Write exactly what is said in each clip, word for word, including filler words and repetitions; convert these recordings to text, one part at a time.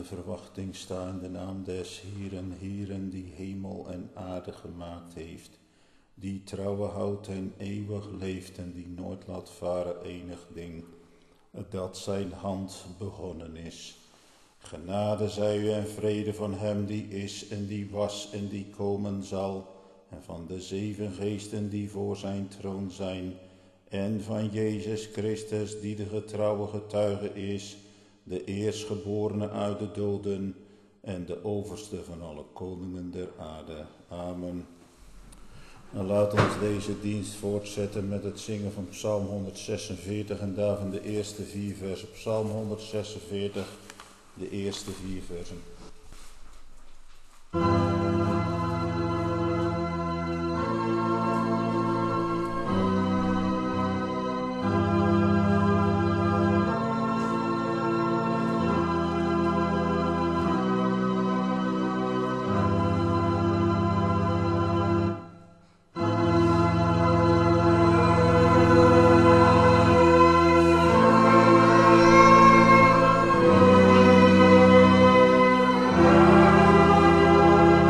de verwachting sta in de naam des Heeren, Heeren, die hemel en aarde gemaakt heeft, die trouwe houdt en eeuwig leeft en die nooit laat varen enig ding, dat zijn hand begonnen is. Genade zij u en vrede van hem die is en die was en die komen zal, en van de zeven geesten die voor zijn troon zijn, en van Jezus Christus die de getrouwe getuige is, de eerstgeborene uit de doden en de overste van alle koningen der aarde. Amen. En laat ons deze dienst voortzetten met het zingen van Psalm honderdzesenveertig en daarvan de eerste vier versen. Psalm honderdzesenveertig, de eerste vier versen. Amen.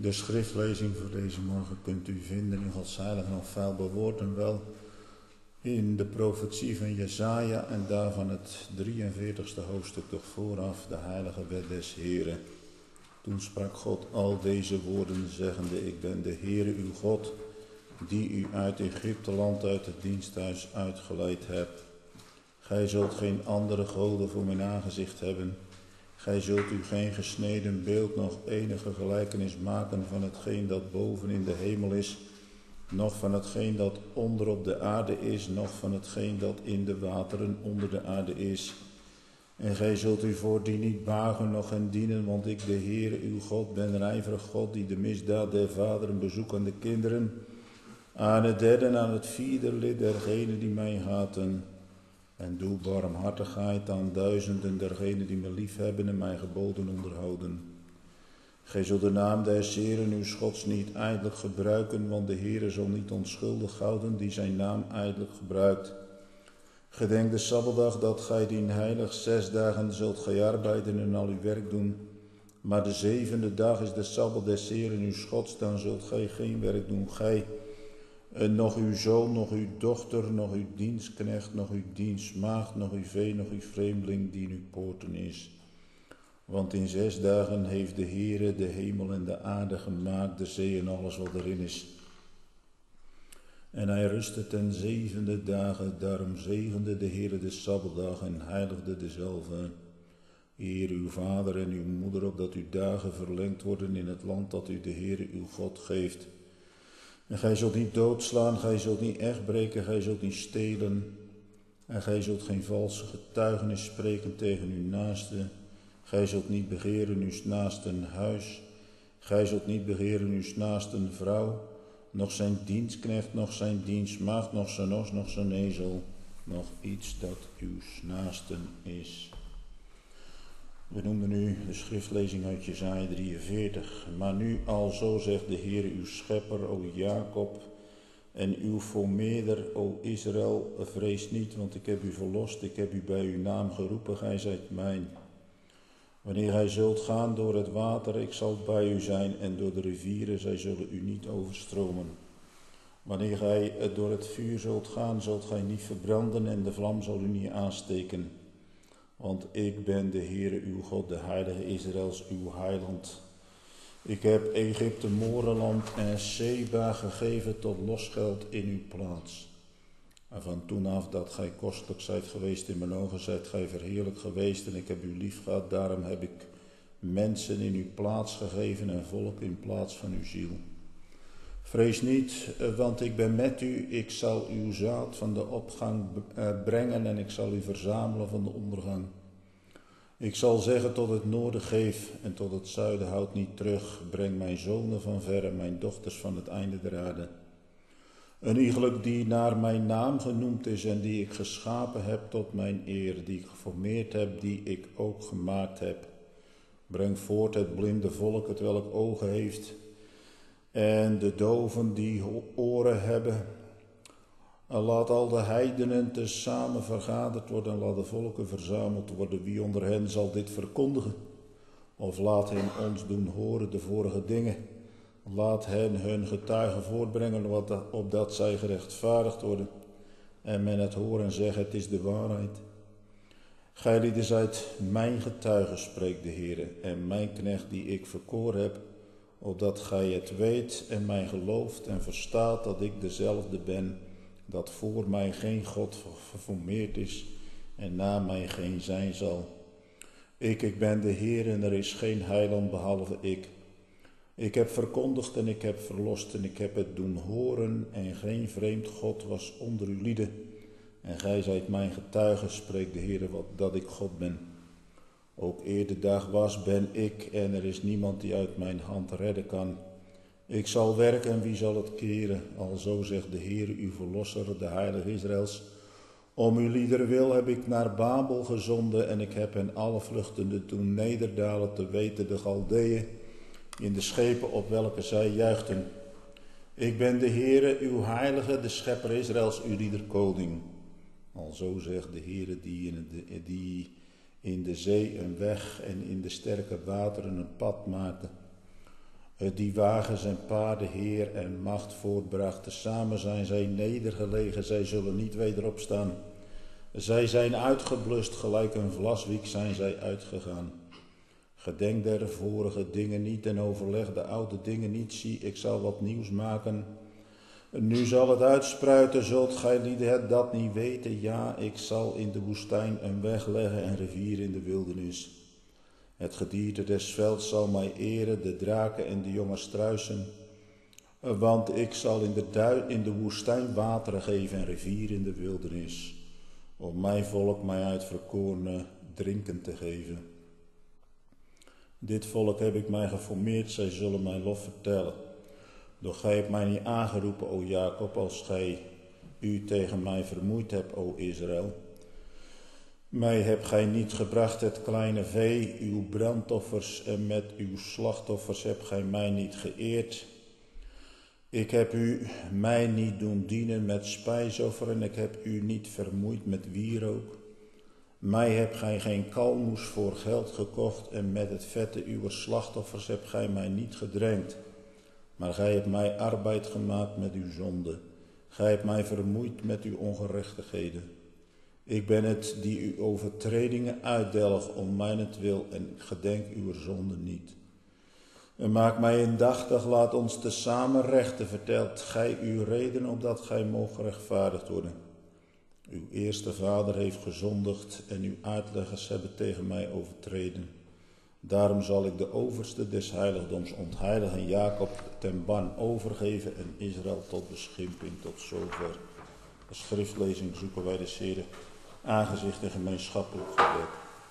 De schriftlezing voor deze morgen kunt u vinden in Gods heilige nog veel bewoorden wel in de profetie van Jesaja en daarvan het drieënveertigste hoofdstuk toch vooraf, de heilige wet des Heren. Toen sprak God al deze woorden zeggende, ik ben de Heere uw God, die u uit Egypteland uit het diensthuis uitgeleid hebt. Gij zult geen andere goden voor mijn aangezicht hebben. Gij zult u geen gesneden beeld nog enige gelijkenis maken van hetgeen dat boven in de hemel is, noch van hetgeen dat onder op de aarde is, noch van hetgeen dat in de wateren onder de aarde is. En gij zult u voordien niet buigen noch hen dienen, want ik de Heere uw God ben een ijverig God, die de misdaad der vaderen bezoekt aan de kinderen, aan het derde en aan het vierde lid dergenen die mij haten. En doe barmhartigheid aan duizenden dergenen die me lief hebben en mijn geboden onderhouden. Gij zult de naam des Heeren uw Gods niet ijdelijk gebruiken, want de Heere zal niet onschuldig houden die zijn naam ijdelijk gebruikt. Gedenk de Sabbatdag dat gij dien heilig zes dagen zult gij arbeiden en al uw werk doen. Maar de zevende dag is de Sabbat des Heeren uw Gods, dan zult gij geen werk doen, gij, en nog uw zoon, nog uw dochter, nog uw dienstknecht, nog uw dienstmaagd, nog uw vee, nog uw vreemdeling die in uw poorten is. Want in zes dagen heeft de Heere de hemel en de aarde gemaakt, de zee en alles wat erin is. En hij rustte ten zevende dagen, daarom zegende de Heere de Sabbatdag en heiligde dezelve. Eer uw vader en uw moeder, opdat uw dagen verlengd worden in het land dat u de Heere uw God geeft. En gij zult niet doodslaan, gij zult niet echt breken, gij zult niet stelen. En gij zult geen valse getuigenis spreken tegen uw naaste. Gij zult niet begeren uw naasten huis. Gij zult niet begeren uw naasten vrouw, nog zijn dienstknecht, nog zijn dienstmaagd, nog zijn os, nog zijn ezel, nog iets dat uw naasten is. We noemden nu de schriftlezing uit Jesaja drieënveertig. Maar nu alzo zegt de Heer uw schepper, o Jacob, en uw formeerder, o Israël, vrees niet, want ik heb u verlost, ik heb u bij uw naam geroepen, gij zijt mijn. Wanneer gij zult gaan door het water, ik zal bij u zijn, en door de rivieren, zij zullen u niet overstromen. Wanneer gij door het vuur zult gaan, zult gij niet verbranden, en de vlam zal u niet aansteken. Want ik ben de Heere uw God, de heilige Israëls, uw heiland. Ik heb Egypte, Moreland en Seba gegeven tot losgeld in uw plaats. En van toen af dat gij kostelijk zijt geweest in mijn ogen, zijt gij verheerlijk geweest en ik heb u lief gehad. Daarom heb ik mensen in uw plaats gegeven en volk in plaats van uw ziel. Vrees niet, want ik ben met u. Ik zal uw zaad van de opgang brengen en ik zal u verzamelen van de ondergang. Ik zal zeggen tot het noorden geef en tot het zuiden houd niet terug. Breng mijn zonen van verre, mijn dochters van het einde der aarde. Een iegelijk die naar mijn naam genoemd is en die ik geschapen heb tot mijn eer, die ik geformeerd heb, die ik ook gemaakt heb. Breng voort het blinde volk, het welk ogen heeft, en de doven die oren hebben. En laat al de heidenen tezamen vergaderd worden en laat de volken verzameld worden. Wie onder hen zal dit verkondigen? Of laat hen ons doen horen de vorige dingen. Laat hen hun getuigen voortbrengen, opdat zij gerechtvaardigd worden. En men het horen zeggen, het is de waarheid. Gij lieden zijt mijn getuigen, spreekt de Heer, en mijn knecht die ik verkoren heb, opdat gij het weet en mij gelooft en verstaat dat ik dezelfde ben, dat voor mij geen God geformeerd is en na mij geen zijn zal. Ik, ik ben de Heer en er is geen heiland behalve ik. Ik heb verkondigd en ik heb verlost en ik heb het doen horen en geen vreemd God was onder uw lieden. En gij zijt mijn getuige, spreekt de Heer, wat dat ik God ben. Ook eer de dag was, ben ik en er is niemand die uit mijn hand redden kan. Ik zal werken en wie zal het keren? Alzo zegt de Heer, uw verlosser, de heilige Israëls. Om uw liederen wil heb ik naar Babel gezonden en ik heb hen alle vluchtenden doen nederdalen, te weten de Galdeeën, in de schepen op welke zij juichten. Ik ben de Heere, uw heilige, de schepper Israëls, uw lieder koning. Alzo zegt de Heere die in, de, die in de zee een weg en in de sterke wateren een pad maakte. Die wagens en paarden, heer en macht voortbrachten. Samen zijn zij nedergelegen, zij zullen niet weder opstaan. Zij zijn uitgeblust, gelijk een vlaswiek zijn zij uitgegaan. Gedenk der vorige dingen niet en overleg de oude dingen niet. Zie, ik zal wat nieuws maken. Nu zal het uitspruiten, zult gij lieden het dat niet weten? Ja, ik zal in de woestijn een weg leggen en rivier in de wildernis. Het gedierte des velds zal mij eren, de draken en de jonge struisen. Want ik zal in de, dui- in de woestijn wateren geven en rivier in de wildernis. Om mijn volk, mij uitverkorene, drinken te geven. Dit volk heb ik mij geformeerd, zij zullen mijn lof vertellen. Doch gij hebt mij niet aangeroepen, o Jacob, als gij u tegen mij vermoeid hebt, o Israël. Mij hebt gij niet gebracht het kleine vee, uw brandoffers en met uw slachtoffers hebt gij mij niet geëerd. Ik heb u mij niet doen dienen met spijsofferen, ik heb u niet vermoeid met wierook. Mij hebt gij geen kalmoes voor geld gekocht en met het vette uw slachtoffers hebt gij mij niet gedrenkt. Maar gij hebt mij arbeid gemaakt met uw zonde. Gij hebt mij vermoeid met uw ongerechtigheden. Ik ben het die uw overtredingen uitdelg om mijnentwil en ik gedenk uw zonde niet. En maak mij indachtig, laat ons tezamen rechten, vertelt gij uw reden opdat gij moogt gerechtvaardigd worden. Uw eerste vader heeft gezondigd en uw uitleggers hebben tegen mij overtreden. Daarom zal ik de overste des heiligdoms ontheiligen, Jacob ten ban overgeven en Israël tot beschimping. Tot zover de schriftlezing zoeken wij de Heere aangezicht en gemeenschappelijk gebed.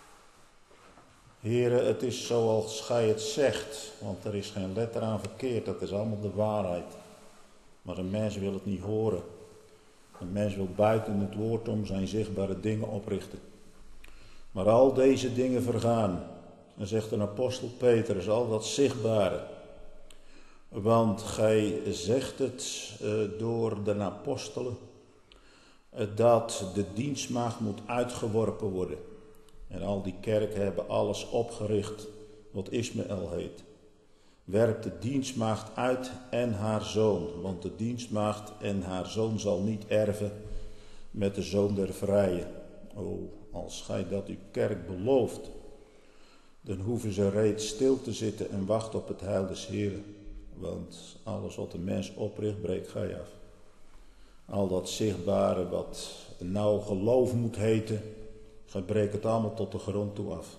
Heere, het is zoals gij het zegt, want er is geen letter aan verkeerd, dat is allemaal de waarheid. Maar een mens wil het niet horen. Een mens wil buiten het woord om zijn zichtbare dingen oprichten. Maar al deze dingen vergaan. Dan zegt een apostel Petrus, al dat zichtbare. Want gij zegt het uh, door de apostelen, uh, dat de dienstmaagd moet uitgeworpen worden. En al die kerken hebben alles opgericht wat Ismaël heet. Werpt de dienstmaagd uit en haar zoon, want de dienstmaagd en haar zoon zal niet erven met de zoon der vrije. O, als gij dat uw kerk belooft, dan hoeven ze reeds stil te zitten en wachten op het heil des Heeren. Want alles wat de mens opricht, breekt gij af. Al dat zichtbare wat nou geloof moet heten, gij breekt het allemaal tot de grond toe af.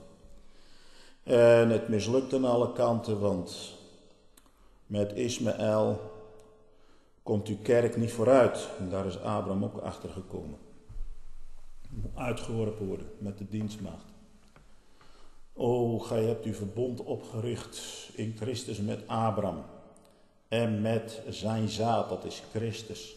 En het mislukt aan alle kanten, want met Ismaël komt uw kerk niet vooruit. En daar is Abraham ook achter gekomen. Moet uitgeworpen worden met de dienstmaagd. O, gij hebt uw verbond opgericht in Christus met Abraham. En met zijn zaad, dat is Christus.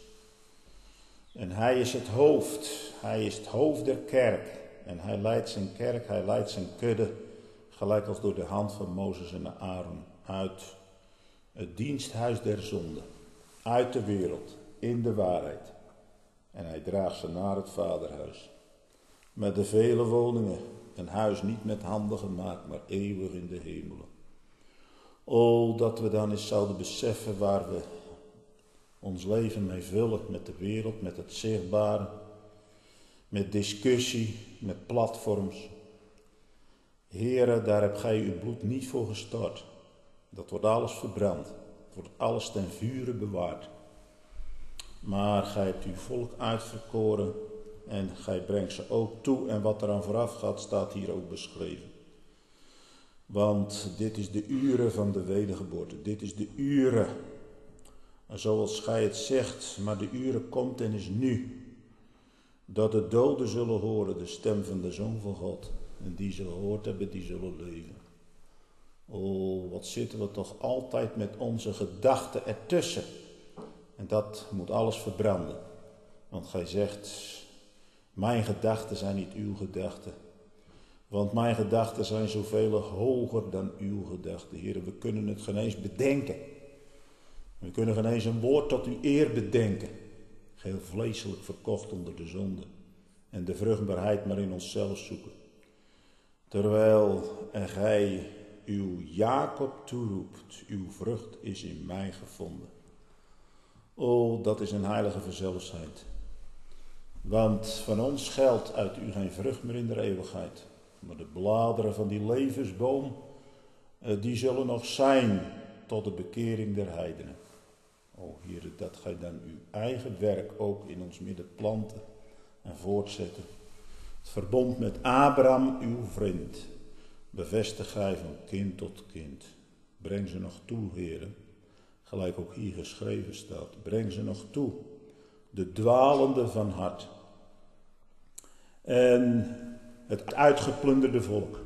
En hij is het hoofd. Hij is het hoofd der kerk. En hij leidt zijn kerk, hij leidt zijn kudde, gelijk als door de hand van Mozes en Aaron, uit het diensthuis der zonde, uit de wereld, in de waarheid. En hij draagt ze naar het vaderhuis. Met de vele woningen, een huis niet met handen gemaakt, maar eeuwig in de hemelen. O, dat we dan eens zouden beseffen waar we ons leven mee vullen, met de wereld, met het zichtbare, met discussie, met platforms. Heere, daar heb gij uw bloed niet voor gestort. Dat wordt alles verbrand. Het wordt alles ten vure bewaard. Maar gij hebt uw volk uitverkoren en gij brengt ze ook toe. En wat eraan vooraf gaat, staat hier ook beschreven. Want dit is de uren van de wedergeboorte. Dit is de uren, zoals gij het zegt, maar de uren komt en is nu. Dat de doden zullen horen de stem van de Zoon van God. En die ze gehoord hebben, die zullen leven. Oh, wat zitten we toch altijd met onze gedachten ertussen. En dat moet alles verbranden. Want gij zegt, mijn gedachten zijn niet uw gedachten. Want mijn gedachten zijn zoveel hoger dan uw gedachten. Heren, we kunnen het geen eens bedenken. We kunnen geen eens een woord tot uw eer bedenken. Geheel vleeselijk verkocht onder de zonde. En de vruchtbaarheid maar in onszelf zoeken. Terwijl en gij uw Jacob toeroept, uw vrucht is in mij gevonden. O, dat is een heilige verzelfsheid. Want van ons geldt uit u geen vrucht meer in de eeuwigheid. Maar de bladeren van die levensboom, die zullen nog zijn tot de bekering der heidenen. O Heere, dat gij dan uw eigen werk ook in ons midden planten en voortzetten. Het verbond met Abraham, uw vriend, bevestig gij van kind tot kind. Breng ze nog toe, Heere, gelijk ook hier geschreven staat. Breng ze nog toe, de dwalende van hart. En het uitgeplunderde volk,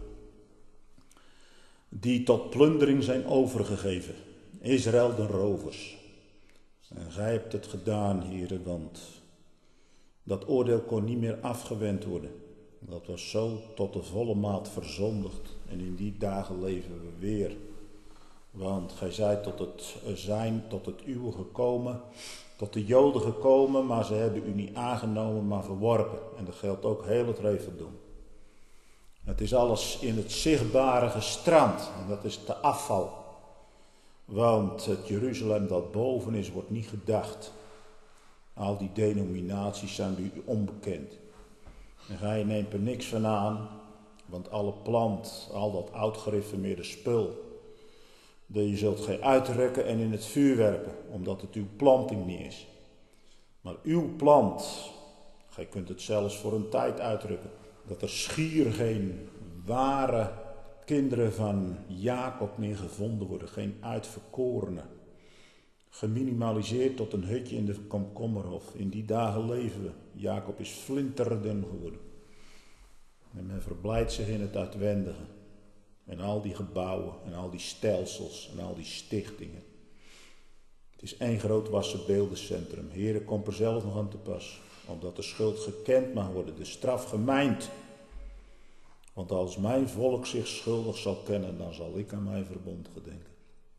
die tot plundering zijn overgegeven. Israël de rovers. En gij hebt het gedaan, Heere, want dat oordeel kon niet meer afgewend worden. Dat was zo tot de volle maat verzondigd. En in die dagen leven we weer. Want gij zijt tot het zijn, tot het uwe gekomen, tot de Joden gekomen, maar ze hebben u niet aangenomen, maar verworpen. En dat geldt ook heel het reveldom. Het is alles in het zichtbare gestrand. En dat is de afval. Want het Jeruzalem dat boven is, wordt niet gedacht. Al die denominaties zijn u onbekend. En gij neemt er niks van aan. Want alle plant, al dat oud gereformeerde spul, dat je zult gij uitrekken en in het vuur werpen. Omdat het uw planting niet is. Maar uw plant, gij kunt het zelfs voor een tijd uitrukken. Dat er schier geen ware kinderen van Jacob meer gevonden worden. Geen uitverkorenen. Geminimaliseerd tot een hutje in de komkommerhof. In die dagen leven we. Jacob is flinterdun geworden. En men verblijdt zich in het uitwendige. En al die gebouwen en al die stelsels en al die stichtingen. Het is één groot wassenbeeldencentrum. Heere, kom er zelf nog aan te pas. Omdat de schuld gekend mag worden, de straf gemijnd. Want als mijn volk zich schuldig zal kennen, dan zal ik aan mijn verbond gedenken.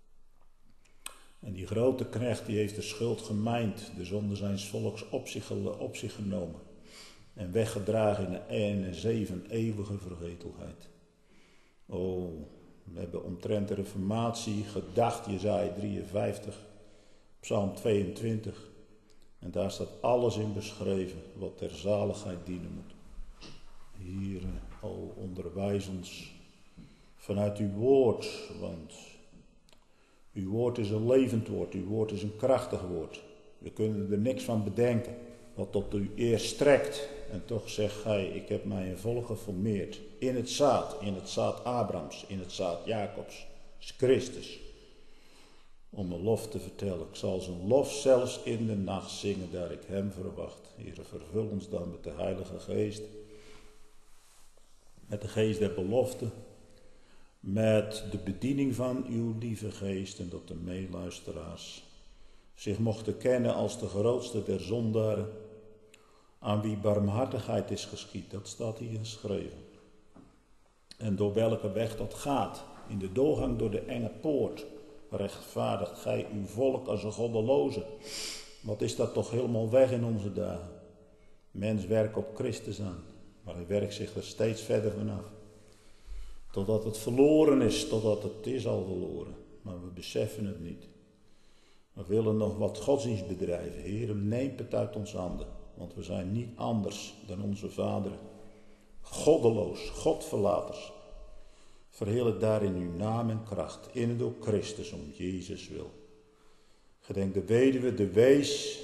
En die grote knecht die heeft de schuld gemijnd, de zonde zijns volks op zich, op zich genomen. En weggedragen in een, een zee van eeuwige vergetelheid. Oh, we hebben omtrent de reformatie gedacht, Jesaja drieënvijftig, Psalm tweeëntwintig. En daar staat alles in beschreven wat ter zaligheid dienen moet. Heere, o onderwijs ons vanuit uw woord, want uw woord is een levend woord, uw woord is een krachtig woord. We kunnen er niks van bedenken wat tot uw eer strekt. En toch zegt gij, ik heb mij een volk geformeerd in het zaad, in het zaad Abrahams, in het zaad Jacobs, is Christus. Om een lof te vertellen. Ik zal zijn lof zelfs in de nacht zingen, daar ik hem verwacht. Heere, vervul ons dan met de Heilige Geest. Met de geest der belofte. Met de bediening van uw lieve geest. En dat de meeluisteraars zich mochten kennen als de grootste der zondaren. Aan wie barmhartigheid is geschied. Dat staat hier geschreven. En door welke weg dat gaat. In de doorgang door de enge poort. Rechtvaardigt gij uw volk als een goddeloze. Wat is dat toch helemaal weg in onze dagen. Mens werkt op Christus aan. Maar hij werkt zich er steeds verder vanaf. Totdat het verloren is. Totdat het is al verloren. Maar we beseffen het niet. We willen nog wat godsdienst bedrijven. Heer, neem het uit onze handen. Want we zijn niet anders dan onze vaderen. Goddeloos, Godverlaters. Verheel het daarin uw naam en kracht, in en door Christus om Jezus wil. Gedenk de weduwe, de wees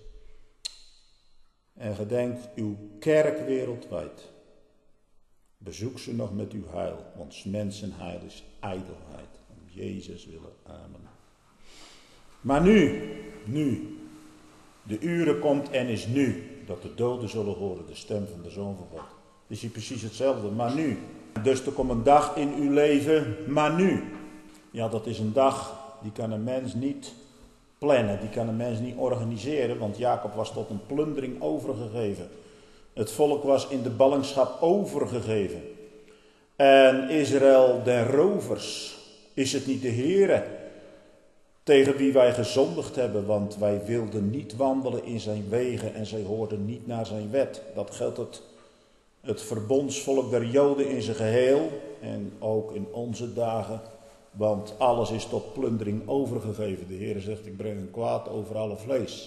en gedenk uw kerk wereldwijd. Bezoek ze nog met uw heil, want mensenheil is ijdelheid. Om Jezus willen, amen. Maar nu, nu, de uren komt en is nu, dat de doden zullen horen de stem van de Zoon van God. Het is hier precies hetzelfde, maar nu. Dus er komt een dag in uw leven, maar nu. Ja, dat is een dag, die kan een mens niet plannen, die kan een mens niet organiseren, want Jacob was tot een plundering overgegeven. Het volk was in de ballingschap overgegeven. En Israël den rovers, is het niet de Heere tegen wie wij gezondigd hebben, want wij wilden niet wandelen in zijn wegen en zij hoorden niet naar zijn wet. Dat geldt het het verbondsvolk der Joden in zijn geheel en ook in onze dagen, want alles is tot plundering overgegeven. De Heer zegt, ik breng een kwaad over alle vlees.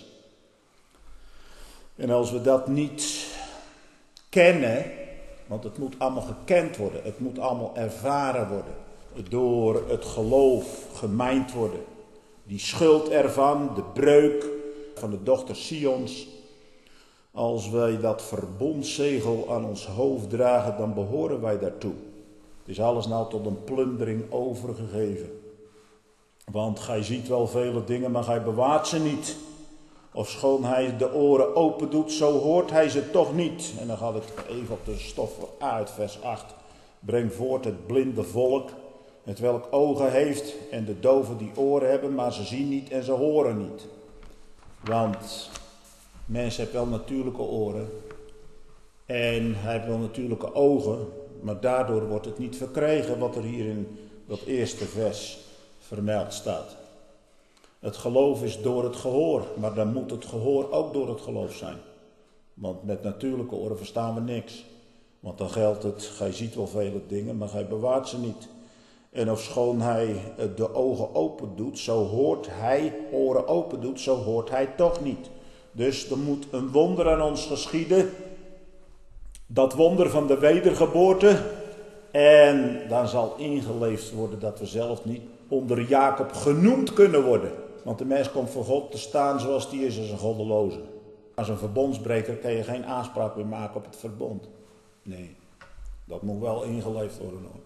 En als we dat niet kennen, want het moet allemaal gekend worden, het moet allemaal ervaren worden, door het geloof gemijnd worden. Die schuld ervan, de breuk van de dochter Sions. Als wij dat verbondszegel aan ons hoofd dragen, dan behoren wij daartoe. Het is alles nou tot een plundering overgegeven. Want gij ziet wel vele dingen, maar gij bewaart ze niet. Ofschoon hij de oren open doet, zo hoort hij ze toch niet. En dan gaat het even op de stof uit, vers acht. Breng voort het blinde volk, het welk ogen heeft en de doven die oren hebben, maar ze zien niet en ze horen niet. Want mens heeft wel natuurlijke oren en hij heeft wel natuurlijke ogen, maar daardoor wordt het niet verkregen wat er hier in dat eerste vers vermeld staat. Het geloof is door het gehoor, maar dan moet het gehoor ook door het geloof zijn. Want met natuurlijke oren verstaan we niks. Want dan geldt het, gij ziet wel vele dingen, maar gij bewaart ze niet. En ofschoon hij de ogen open doet, zo hoort hij, oren open doet, zo hoort hij toch niet. Dus er moet een wonder aan ons geschieden. Dat wonder van de wedergeboorte. En dan zal ingeleefd worden dat we zelf niet onder Jacob genoemd kunnen worden. Want de mens komt voor God te staan zoals die is als een goddeloze. Als een verbondsbreker kan je geen aanspraak meer maken op het verbond. Nee, dat moet wel ingeleefd worden hoor.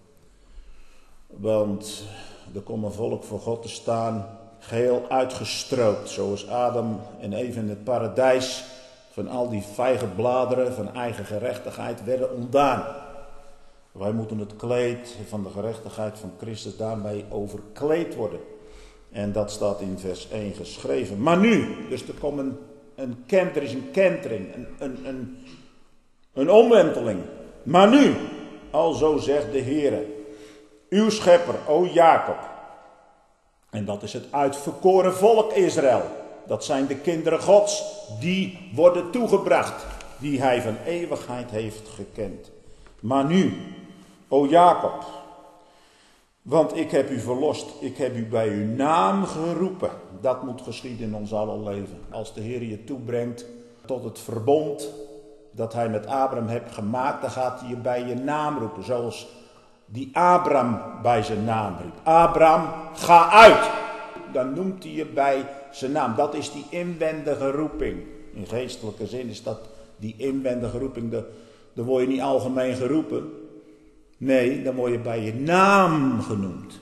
Want er komt een volk voor God te staan, geheel uitgestroopt, zoals Adam en Eva in het paradijs van al die vijgenbladeren van eigen gerechtigheid werden ontdaan. Wij moeten het kleed van de gerechtigheid van Christus daarmee overkleed worden. En dat staat in vers één geschreven. Maar nu, dus er komt een, een kent, er is een kentering, een, een, een, een omwenteling. Maar nu, alzo zegt de Heere, uw schepper, o Jacob. En dat is het uitverkoren volk Israël. Dat zijn de kinderen Gods, die worden toegebracht, die hij van eeuwigheid heeft gekend. Maar nu, o Jacob, want ik heb u verlost, ik heb u bij uw naam geroepen. Dat moet geschieden in ons aller leven. Als de Heer je toebrengt tot het verbond dat hij met Abraham heeft gemaakt, dan gaat hij je bij je naam roepen. Zoals die Abraham bij zijn naam riep. Abraham, ga uit! Dan noemt hij je bij zijn naam. Dat is die inwendige roeping. In geestelijke zin is dat die inwendige roeping. De, dan word je niet algemeen geroepen. Nee, dan word je bij je naam genoemd.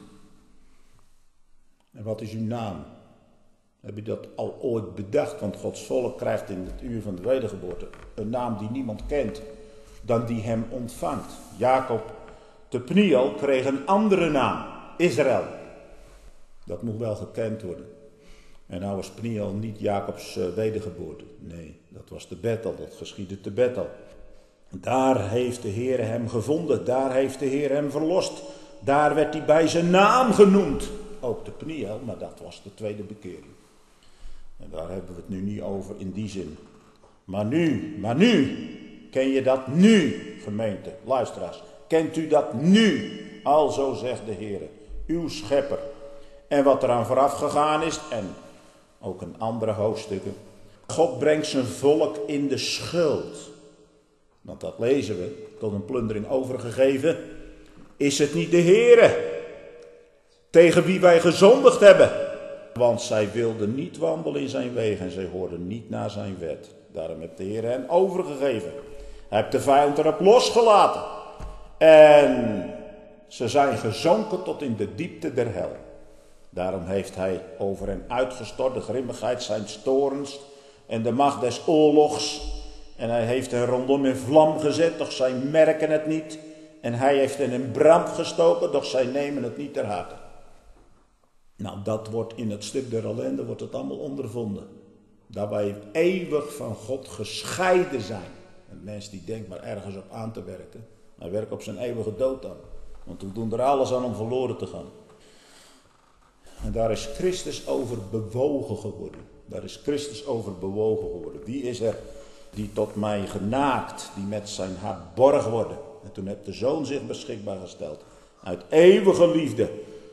En wat is uw naam? Heb je dat al ooit bedacht? Want Gods volk krijgt in het uur van de wedergeboorte een naam die niemand kent dan die hem ontvangt. Jacob te Pniel kreeg een andere naam, Israël. Dat moet wel gekend worden. En nou was Pniel niet Jacobs uh, wedergeboorte. Nee, dat was te Bethel, dat geschiedde te Bethel. Daar heeft de Heer hem gevonden, daar heeft de Heer hem verlost. Daar werd hij bij zijn naam genoemd. Ook te Pniel, maar dat was de tweede bekering. En daar hebben we het nu niet over in die zin. Maar nu, maar nu, ken je dat nu, gemeente, luisteraars. Kent u dat nu, alzo zegt de Heer, uw schepper. En wat eraan vooraf gegaan is, en ook in andere hoofdstukken. God brengt zijn volk in de schuld. Want dat lezen we, tot een plundering overgegeven. Is het niet de Heere tegen wie wij gezondigd hebben? Want zij wilden niet wandelen in zijn wegen en zij hoorden niet naar zijn wet. Daarom heeft de Heer hen overgegeven. Hij heeft de vijand erop losgelaten. En ze zijn gezonken tot in de diepte der hel. Daarom heeft hij over hen uitgestort de grimmigheid zijn torens en de macht des oorlogs. En hij heeft hen rondom in vlam gezet, doch zij merken het niet. En hij heeft hen in brand gestoken, doch zij nemen het niet ter harte. Nou, dat wordt in het stuk der ellende, wordt het allemaal ondervonden. Dat wij eeuwig van God gescheiden zijn. Een mens die denkt maar ergens op aan te werken, hij werkt op zijn eeuwige dood aan. Want we doen er alles aan om verloren te gaan. En daar is Christus over bewogen geworden. Daar is Christus over bewogen geworden. Wie is er die tot mij genaakt, die met zijn hart borg worden. En toen heeft de Zoon zich beschikbaar gesteld. Uit eeuwige liefde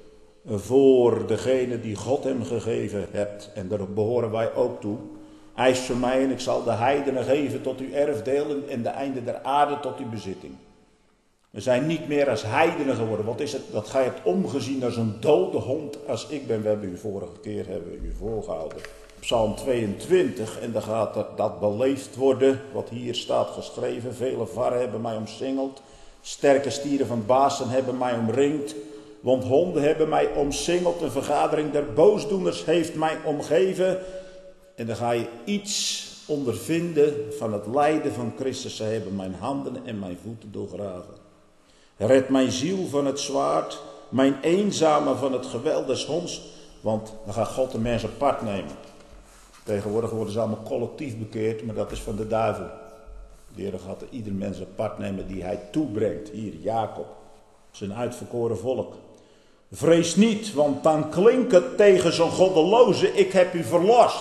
voor degene die God hem gegeven hebt. En daar behoren wij ook toe. Eis voor mij en ik zal de heidenen geven tot uw erfdeel en de einde der aarde tot uw bezitting. We zijn niet meer als heidenen geworden. Wat is het? Dat gij hebt omgezien als een dode hond als ik ben. We hebben u vorige keer hebben we u voorgehouden. Psalm tweeëntwintig. En dan gaat dat, dat beleefd worden. Wat hier staat geschreven. Vele varren hebben mij omsingeld. Sterke stieren van Basan hebben mij omringd. Want honden hebben mij omsingeld. Een vergadering der boosdoeners heeft mij omgeven. En dan ga je iets ondervinden van het lijden van Christus. Zij hebben mijn handen en mijn voeten doorgraven. Red mijn ziel van het zwaard, mijn eenzame van het geweld des honds. Want dan gaat God de mens apart nemen. Tegenwoordig worden ze allemaal collectief bekeerd, maar dat is van de duivel. De Heer gaat er ieder mens apart nemen die hij toebrengt. Hier, Jacob, zijn uitverkoren volk. Vrees niet, want dan klinkt het tegen zo'n goddeloze, ik heb u verlost.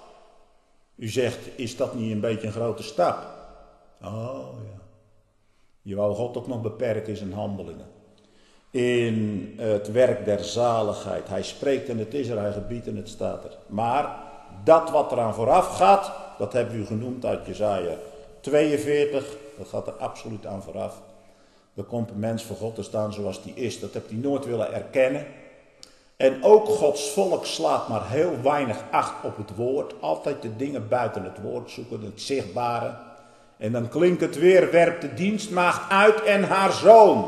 U zegt, is dat niet een beetje een grote stap? Oh ja. Je wou God ook nog beperken in zijn handelingen. In het werk der zaligheid. Hij spreekt en het is er, hij gebiedt en het staat er. Maar dat wat eraan vooraf gaat, dat hebben we u genoemd uit Jesaja tweeënveertig. Dat gaat er absoluut aan vooraf. Er komt een mens voor God te staan zoals die is. Dat heeft hij nooit willen erkennen. En ook Gods volk slaat maar heel weinig acht op het woord. Altijd de dingen buiten het woord zoeken, het zichtbare. En dan klinkt het weer, werpt de dienstmaagd uit en haar zoon.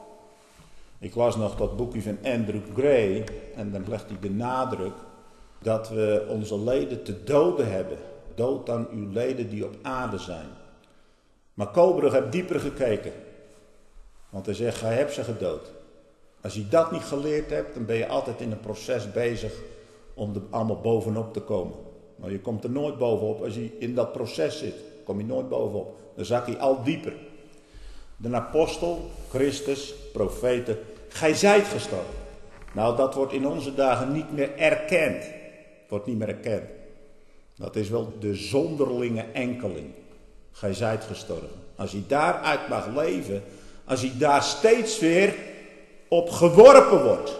Ik las nog dat boekje van Andrew Gray. En dan legt hij de nadruk dat we onze leden te doden hebben. Dood aan uw leden die op aarde zijn. Maar Koberg heeft dieper gekeken. Want hij zegt, gij hebt ze gedood. Als je dat niet geleerd hebt, dan ben je altijd in een proces bezig om er allemaal bovenop te komen. Maar je komt er nooit bovenop. Als je in dat proces zit, kom je nooit bovenop. Dan zak je al dieper. De apostel, Christus, profeten, gij zijt gestorven. Nou, dat wordt in onze dagen niet meer erkend. Wordt niet meer erkend. Dat is wel de zonderlinge enkeling. Gij zijt gestorven. Als je daaruit mag leven, als je daar steeds weer op geworpen wordt.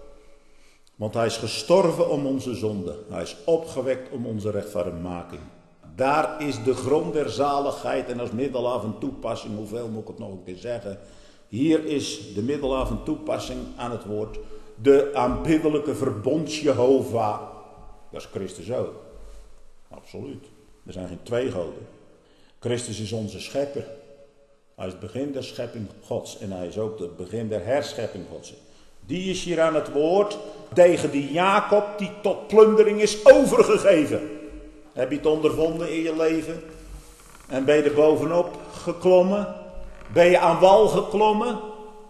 Want hij is gestorven om onze zonde. Hij is opgewekt om onze rechtvaardigmaking. Daar is de grond der zaligheid en als middelaar van toepassing, hoeveel moet ik het nog een keer zeggen. Hier is de middelaar van toepassing aan het woord. De aanbiddelijke verbond Jehovah. Dat is Christus ook. Absoluut. Er zijn geen twee goden. Christus is onze schepper. Hij is het begin der schepping Gods en hij is ook het begin der herschepping Gods. Die is hier aan het woord tegen die Jacob die tot plundering is overgegeven. Heb je het ondervonden in je leven? En ben je er bovenop geklommen? Ben je aan wal geklommen?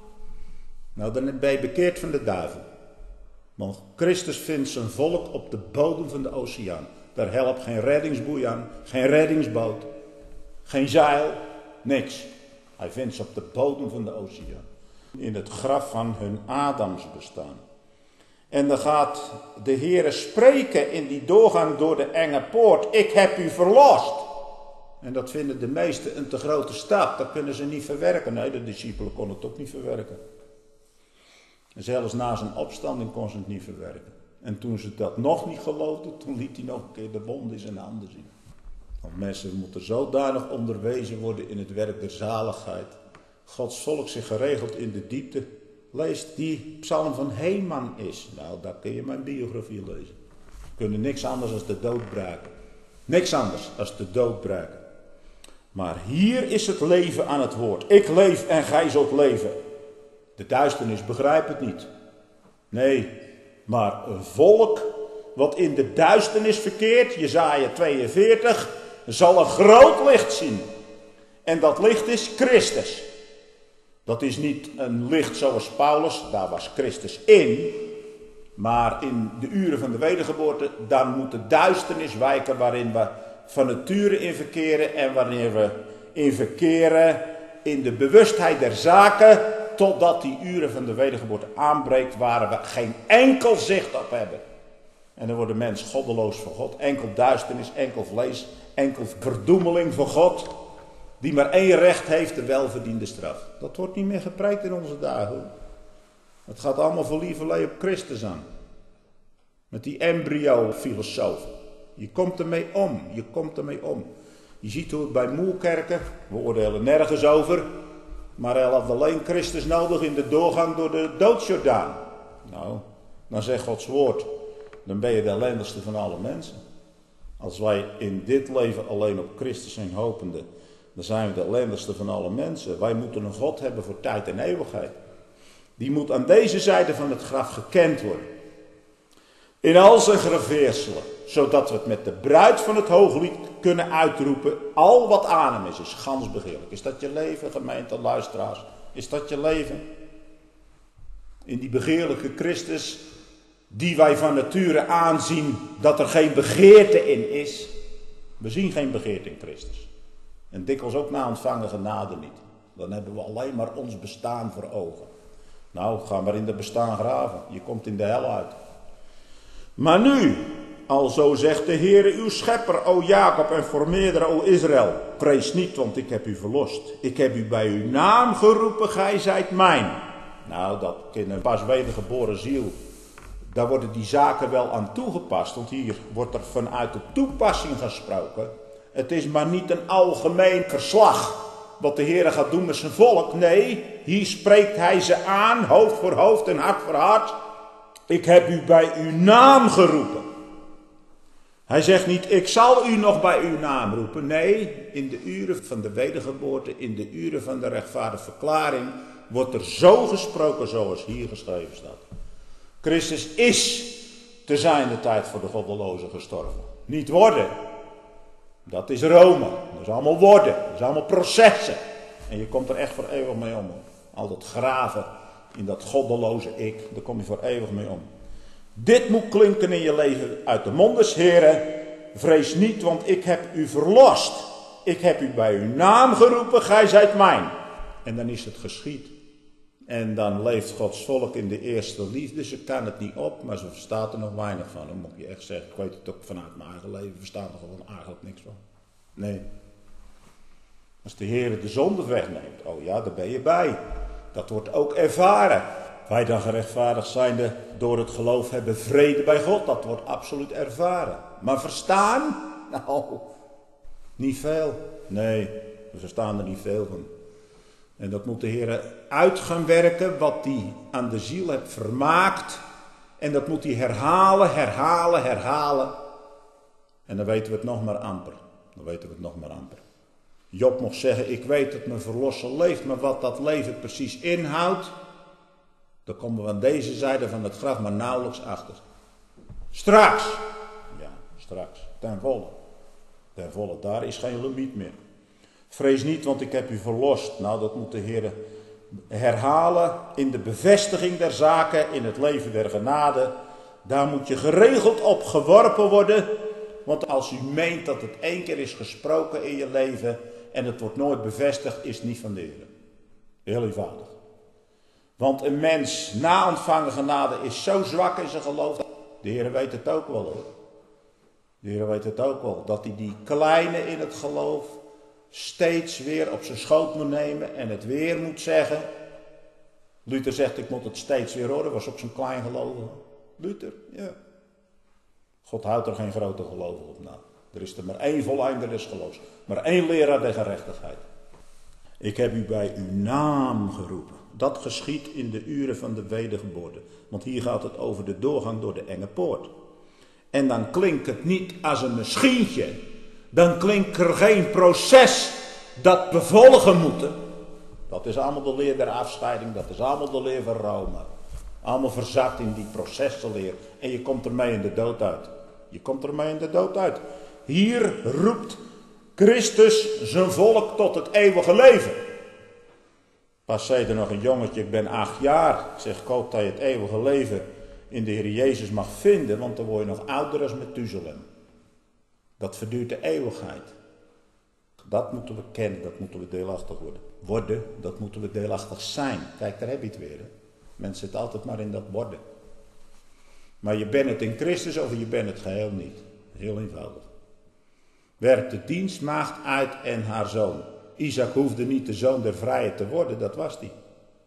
Nou, dan ben je bekeerd van de duivel. Want Christus vindt zijn volk op de bodem van de oceaan. Daar helpt geen reddingsboei aan, geen reddingsboot, geen zeil, niks. Hij vindt ze op de bodem van de oceaan. In het graf van hun Adams bestaan. En dan gaat de Heere spreken in die doorgang door de enge poort. Ik heb u verlost. En dat vinden de meesten een te grote stap. Dat kunnen ze niet verwerken. Nee, de discipelen konden het ook niet verwerken. En zelfs na zijn opstanding kon ze het niet verwerken. En toen ze dat nog niet geloofden, toen liet hij nog een keer de wond in zijn handen zien. Want mensen moeten zodanig onderwezen worden in het werk der zaligheid. Gods volk zich geregeld in de diepte. Lees die psalm van Heman is. Nou, daar kun je mijn biografie lezen. We kunnen niks anders dan de dood braken. Niks anders dan de dood braken. Maar hier is het leven aan het woord. Ik leef en gij zult leven. De duisternis begrijpt het niet. Nee, maar een volk wat in de duisternis verkeert, Jesaja tweeënveertig, zal een groot licht zien. En dat licht is Christus. Dat is niet een licht zoals Paulus, daar was Christus in. Maar in de uren van de wedergeboorte, dan moet de duisternis wijken waarin we van nature in verkeren. En wanneer we in verkeren in de bewustheid der zaken, totdat die uren van de wedergeboorte aanbreekt, waar we geen enkel zicht op hebben. En dan wordt de mens goddeloos voor God. Enkel duisternis, enkel vlees, enkel verdoemeling voor God. Die maar één recht heeft, de welverdiende straf. Dat wordt niet meer gepreekt in onze dagen. Het gaat allemaal voor lieverlee op Christus aan. Met die embryo-filosofen. Je komt ermee om, je komt ermee om. Je ziet hoe het bij Moerkerken, we oordelen nergens over, maar hij had alleen Christus nodig in de doorgang door de doodsjordaan. Nou, dan zegt Gods woord, dan ben je de ellendigste van alle mensen. Als wij in dit leven alleen op Christus zijn hopende, dan zijn we de ellendigste van alle mensen. Wij moeten een God hebben voor tijd en eeuwigheid. Die moet aan deze zijde van het graf gekend worden. In al zijn graveerselen, zodat we het met de bruid van het Hooglied kunnen uitroepen. Al wat aan hem is, is gans begeerlijk. Is dat je leven, gemeente, luisteraars? Is dat je leven? In die begeerlijke Christus, die wij van nature aanzien dat er geen begeerte in is. We zien geen begeerte in Christus. En dikwijls ook na ontvangen genade niet. Dan hebben we alleen maar ons bestaan voor ogen. Nou, ga maar in het bestaan graven. Je komt in de hel uit. Maar nu, alzo zegt de Heere uw schepper, o Jacob, en formeerder, o Israël. Vrees niet, want ik heb u verlost. Ik heb u bij uw naam geroepen, gij zijt mijn. Nou, dat in een pas wedergeboren ziel, daar worden die zaken wel aan toegepast. Want hier wordt er vanuit de toepassing gesproken. Het is maar niet een algemeen verslag wat de Heere gaat doen met zijn volk. Nee, hier spreekt hij ze aan, hoofd voor hoofd en hart voor hart. Ik heb u bij uw naam geroepen. Hij zegt niet, ik zal u nog bij uw naam roepen. Nee, in de uren van de wedergeboorte, in de uren van de rechtvaardige verklaring, wordt er zo gesproken zoals hier geschreven staat. Christus is te zijner tijd voor de goddelozen gestorven. Niet worden. Dat is Rome. Dat is allemaal worden. Dat is allemaal processen. En je komt er echt voor eeuwig mee om. Al dat graven in dat goddeloze ik, daar kom je voor eeuwig mee om. Dit moet klinken in je leven uit de mond des Heren. Vrees niet, want ik heb u verlost. Ik heb u bij uw naam geroepen, gij zijt mijn. En dan is het geschied. En dan leeft Gods volk in de eerste liefde. Ze kan het niet op, maar ze verstaat er nog weinig van. Dan moet je echt zeggen, ik weet het ook vanuit mijn eigen leven, verstaat er gewoon eigenlijk niks van. Nee. Als de Heer de zonde wegneemt, oh ja, daar ben je bij. Dat wordt ook ervaren. Wij dan gerechtvaardigd zijnde door het geloof hebben vrede bij God. Dat wordt absoluut ervaren. Maar verstaan? Nou, niet veel. Nee, we verstaan er niet veel van. En dat moet de Heer uit gaan werken wat hij aan de ziel heeft vermaakt. En dat moet hij herhalen, herhalen, herhalen. En dan weten we het nog maar amper. Dan weten we het nog maar amper. Job mocht zeggen, ik weet dat mijn verlosser leeft, maar wat dat leven precies inhoudt, daar komen we aan deze zijde van het graf maar nauwelijks achter. Straks, ja, straks, ten volle, ten volle, daar is geen limiet meer. Vrees niet, want ik heb u verlost. Nou, dat moet de Heer herhalen in de bevestiging der zaken, in het leven der genade. Daar moet je geregeld op geworpen worden, want als u meent dat het één keer is gesproken in je leven en het wordt nooit bevestigd, is het niet van de Heer. Heel eenvoudig. Want een mens na ontvangen genade is zo zwak in zijn geloof. De Heer weet het ook wel hoor. De Heer weet het ook wel. Dat hij die kleine in het geloof steeds weer op zijn schoot moet nemen en het weer moet zeggen. Luther zegt, ik moet het steeds weer horen. Was ook zo'n klein geloof. Luther, ja. God houdt er geen grote geloven op na. Er is er maar één volleinder des geloofs. Maar één leraar der gerechtigheid. Ik heb u bij uw naam geroepen. Dat geschiet in de uren van de wedergeboorte. Want hier gaat het over de doorgang door de enge poort. En dan klinkt het niet als een misschientje. Dan klinkt er geen proces dat we volgen moeten. Dat is allemaal de leer der afscheiding. Dat is allemaal de leer van Rome. Allemaal verzakt in die processenleer. En je komt ermee in de dood uit. Je komt ermee in de dood uit. Hier roept Christus zijn volk tot het eeuwige leven. Pas zei er nog een jongetje, ik ben acht jaar. Ik zeg, ik hoop dat je het eeuwige leven in de Heer Jezus mag vinden. Want dan word je nog ouder als Methuselem. Dat verduurt de eeuwigheid. Dat moeten we kennen, dat moeten we deelachtig worden. Worden, dat moeten we deelachtig zijn. Kijk, daar heb je het weer. Hè? Mensen zitten altijd maar in dat worden. Maar je bent het in Christus of je bent het geheel niet. Heel eenvoudig. Werpt de dienstmaagd uit en haar zoon. Isaac hoefde niet de zoon der vrijheid te worden, dat was die.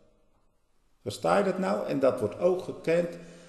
Versta je dat nou? En dat wordt ook gekend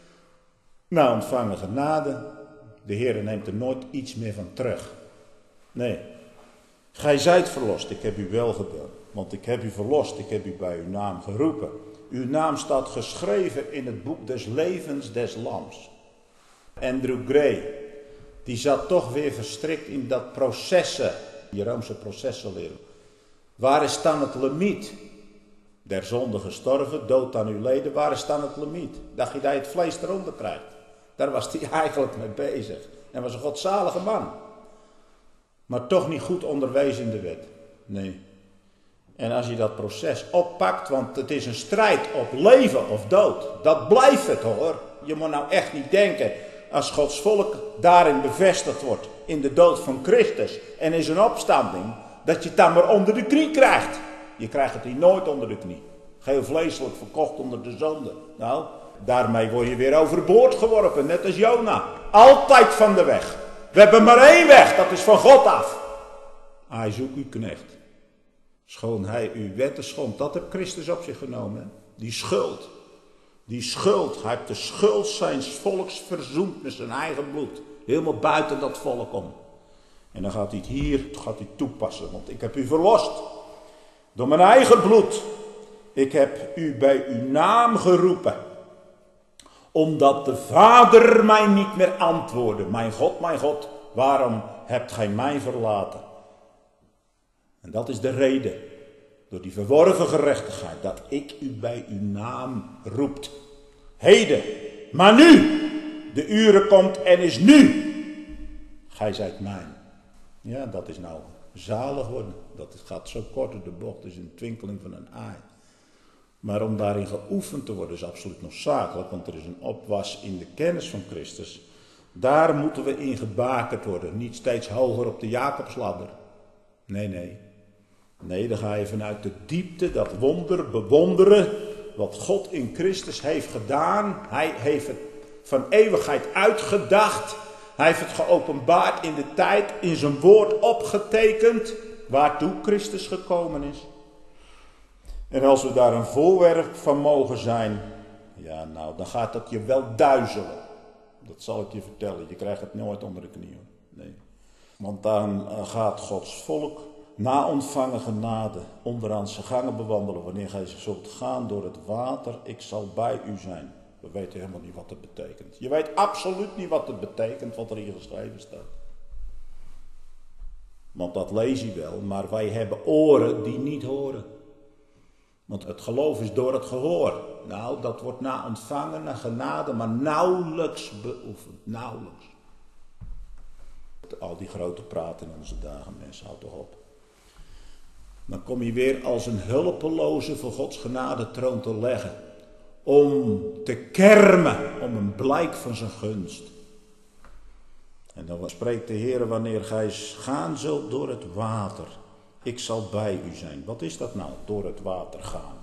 na ontvangen genade. De Heer neemt er nooit iets meer van terug. Nee. Gij zijt verlost, ik heb u wel gedaan. Want ik heb u verlost, ik heb u bij uw naam geroepen. Uw naam staat geschreven in het boek des levens des lams. Andrew Gray, die zat toch weer verstrikt in dat processen. Die Roomse processen leren. Waar is dan het limiet? Der zonde gestorven, dood aan uw leden, waar is dan het limiet? Dacht je dat je het vlees eronder krijgt? Daar was hij eigenlijk mee bezig. En was een godzalige man. Maar toch niet goed onderwezen in de wet. Nee. En als je dat proces oppakt, want het is een strijd op leven of dood. Dat blijft het hoor. Je moet nou echt niet denken, als Gods volk daarin bevestigd wordt, in de dood van Christus en in zijn opstanding, dat je het dan maar onder de knie krijgt. Je krijgt het hier nooit onder de knie. Geheel vleeselijk verkocht onder de zonde. Nou, daarmee word je weer overboord geworpen, net als Jona. Altijd van de weg. We hebben maar één weg, dat is van God af. Hij zoekt uw knecht. Schoon hij uw wetten schond. Dat heeft Christus op zich genomen. Hè? Die schuld. Die schuld. Hij heeft de schuld zijns volks verzoend met zijn eigen bloed. Helemaal buiten dat volk om. En dan gaat hij het hier gaat hij toepassen. Want ik heb u verlost. Door mijn eigen bloed. Ik heb u bij uw naam geroepen. Omdat de Vader mij niet meer antwoordde. Mijn God, mijn God, waarom hebt gij mij verlaten? En dat is de reden. Door die verworven gerechtigheid. Dat ik u bij uw naam roept. Heden. Maar nu. De uren komt en is nu. Gij zijt mijn. Ja, dat is nou zalig worden. Dat gaat zo kort door de bocht. is een twinkeling van een aai. Maar om daarin geoefend te worden is absoluut noodzakelijk. Want er is een opwas in de kennis van Christus. Daar moeten we in gebakerd worden. Niet steeds hoger op de Jacobsladder. Nee, nee. Nee, dan ga je vanuit de diepte dat wonder bewonderen. Wat God in Christus heeft gedaan. Hij heeft het van eeuwigheid uitgedacht. Hij heeft het geopenbaard in de tijd. In zijn woord opgetekend. Waartoe Christus gekomen is. En als we daar een voorwerp van mogen zijn. Ja, nou, dan gaat dat je wel duizelen. Dat zal ik je vertellen. Je krijgt het nooit onder de knieën. Nee. Want dan gaat Gods volk na ontvangen genade onderaan zijn gangen bewandelen. Wanneer gij zult gaan door het water, ik zal bij u zijn. We weten helemaal niet wat het betekent. Je weet absoluut niet wat het betekent wat er hier geschreven staat. Want dat lees je wel, maar wij hebben oren die niet horen. Want het geloof is door het gehoor. Nou, dat wordt na ontvangen, na genade, maar nauwelijks beoefend. Nauwelijks. Al die grote praten in onze dagen, mensen, houd toch op. Dan kom je weer als een hulpeloze voor Gods genade troon te leggen. Om te kermen, om een blijk van zijn gunst. En dan spreekt de Heer wanneer gij gaan zult door het water. Ik zal bij u zijn. Wat is dat nou, door het water gaan?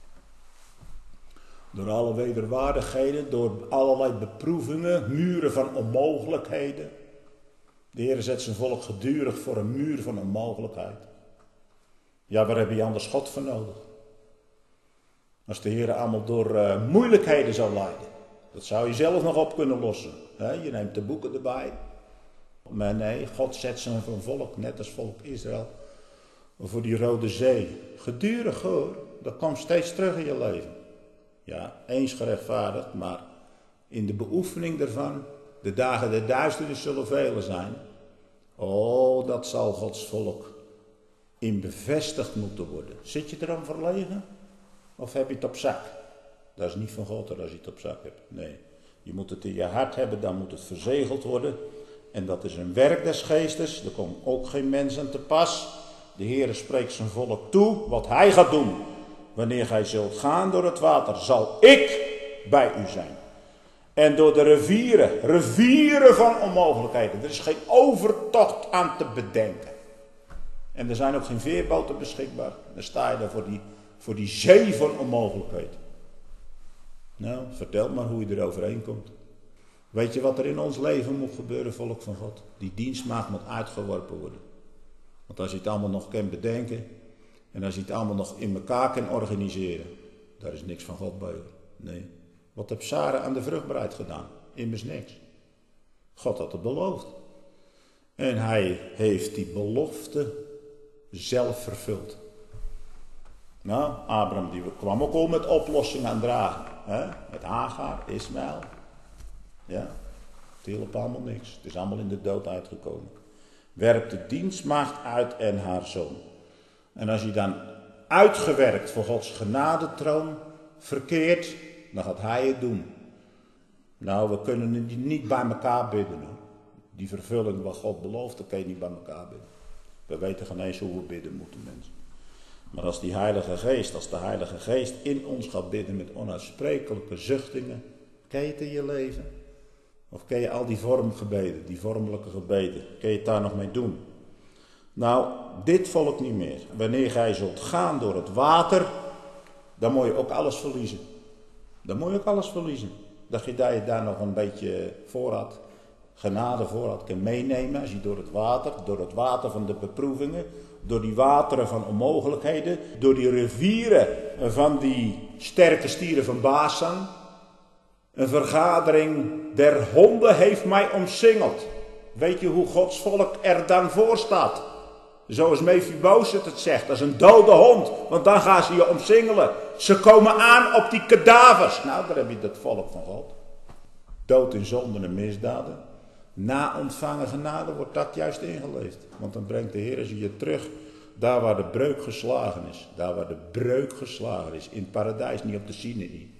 Door alle wederwaardigheden, door allerlei beproevingen, muren van onmogelijkheden. De Heer zet zijn volk gedurig voor een muur van onmogelijkheid. Ja, waar heb je anders God voor nodig? Als de Heer allemaal door uh, moeilijkheden zou leiden. Dat zou je zelf nog op kunnen lossen. He, je neemt de boeken erbij. Maar nee, God zet zijn volk, net als volk Israël, voor die Rode Zee. Gedurig hoor, dat komt steeds terug in je leven. Ja, eens gerechtvaardigd, maar in de beoefening daarvan, de dagen der duisternis zullen vele zijn. Oh, dat zal Gods volk in bevestigd moeten worden. Zit je erom verlegen? Of heb je het op zak? Dat is niet van God als je het op zak hebt. Nee, je moet het in je hart hebben, dan moet het verzegeld worden. En dat is een werk des geestes. Er komt ook geen mens aan te pas. De Heere spreekt zijn volk toe wat hij gaat doen. Wanneer gij zult gaan door het water, zal ik bij u zijn. En door de rivieren, rivieren van onmogelijkheden. Er is geen overtocht aan te bedenken. En er zijn ook geen veerboten beschikbaar. Dan sta je daar voor die, voor die zee van onmogelijkheid. Nou, vertel maar hoe je er overheen komt. Weet je wat er in ons leven moet gebeuren, volk van God? Die dienstmaagd moet uitgeworpen worden. Want als je het allemaal nog kan bedenken, en als je het allemaal nog in elkaar kan organiseren, daar is niks van God bij hoor. Nee. Wat heeft Sarah aan de vruchtbaarheid gedaan? Immers niks. God had het beloofd. En hij heeft die belofte zelf vervuld. Nou, Abraham die kwam ook al met oplossingen aan dragen. Hè? Met Hagar, Ismaël. Ja, het hielp allemaal niks. Het is allemaal in de dood uitgekomen. Werpt de dienstmaagd uit en haar zoon. En als je dan uitgewerkt voor Gods genadetroon verkeert, dan gaat hij het doen. Nou, we kunnen het niet bij elkaar bidden. Hoor. Die vervulling wat God belooft, dat kan je niet bij elkaar bidden. We weten geen eens hoe we bidden moeten, mensen. Maar als die Heilige Geest, als de Heilige Geest in ons gaat bidden met onuitsprekelijke zuchtingen, ken je het in je leven? Of ken je al die vormgebeden, die vormelijke gebeden, ken je het daar nog mee doen? Nou, dit volk niet meer. Wanneer gij zult gaan door het water, dan moet je ook alles verliezen. Dan moet je ook alles verliezen. Dat je daar, je daar nog een beetje voorraad, genade voorraad kan meenemen. Als je door het water, door het water van de beproevingen, door die wateren van onmogelijkheden, door die rivieren van die sterke stieren van Basan. Een vergadering der honden heeft mij omsingeld. Weet je hoe Gods volk er dan voor staat? Zoals Mephibosheth het zegt, als een dode hond. Want dan gaan ze je omsingelen. Ze komen aan op die kadavers. Nou, daar heb je dat volk van God. Dood in zonden en misdaden. Na ontvangen genade wordt dat juist ingeleefd. Want dan brengt de Heer ze je terug daar waar de breuk geslagen is. Daar waar de breuk geslagen is. In het paradijs, niet op de Sinaï.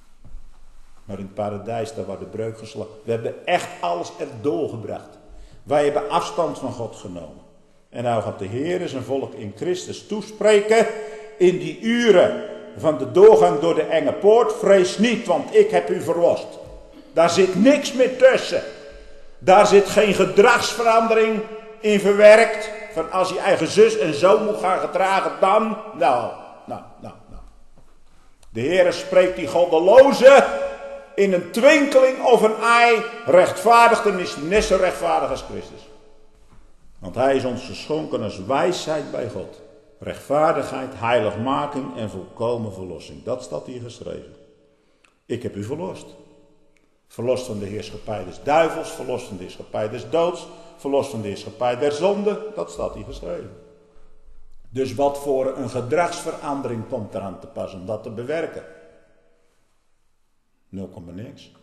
Maar in het paradijs, daar waar de breuk geslagen. We hebben echt alles erdoor gebracht. Wij hebben afstand van God genomen. En nou gaat de Heer zijn volk in Christus toespreken. In die uren van de doorgang door de enge poort. Vrees niet, want ik heb u verlost. Daar zit niks meer tussen. Daar zit geen gedragsverandering in verwerkt. Van als je eigen zus en zoon moet gaan gedragen, dan. Nou, nou, nou, nou. De Heer spreekt die goddeloze in een twinkeling of een ei rechtvaardigt en is net zo rechtvaardig als Christus. Want hij is ons geschonken als wijsheid bij God. Rechtvaardigheid, heiligmaking en volkomen verlossing. Dat staat hier geschreven. Ik heb u verlost. Verlost van de heerschappij des duivels, verlost van de heerschappij des doods, verlost van de heerschappij der zonde. Dat staat hier geschreven. Dus wat voor een gedragsverandering komt eraan te pas om dat te bewerken? nul komma niks.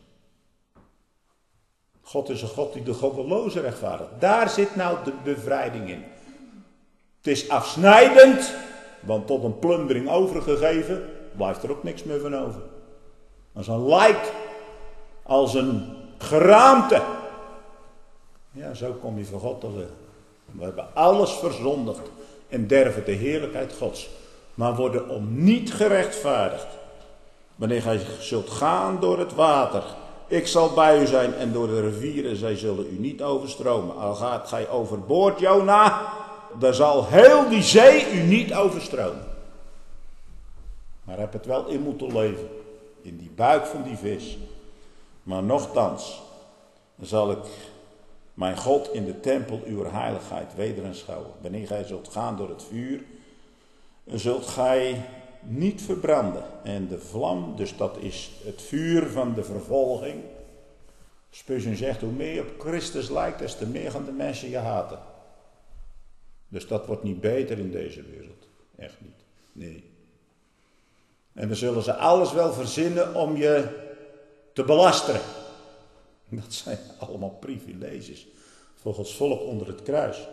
God is een God die de goddeloze rechtvaardigt. Daar zit nou de bevrijding in. Het is afsnijdend, want tot een plundering overgegeven, blijft er ook niks meer van over. Als een lijk, als een geraamte. Ja, zo kom je voor God te liggen. We hebben alles verzondigd en derven de heerlijkheid Gods, maar worden om niet gerechtvaardigd. Wanneer gij zult gaan door het water, ik zal bij u zijn en door de rivieren, zij zullen u niet overstromen. Al gaat gij overboord, Jona, dan zal heel die zee u niet overstromen. Maar heb het wel in moeten leven, in die buik van die vis. Maar nochtans zal ik mijn God in de tempel uw heiligheid weder aanschouwen. Wanneer gij zult gaan door het vuur, zult gij niet verbranden. En de vlam, dus dat is het vuur van de vervolging. Spurgeon zegt, hoe meer je op Christus lijkt, des te meer gaan de mensen je haten. Dus dat wordt niet beter in deze wereld. Echt niet. Nee. En dan zullen ze alles wel verzinnen om je te belasteren. Dat zijn allemaal privileges voor Gods volk onder het kruis.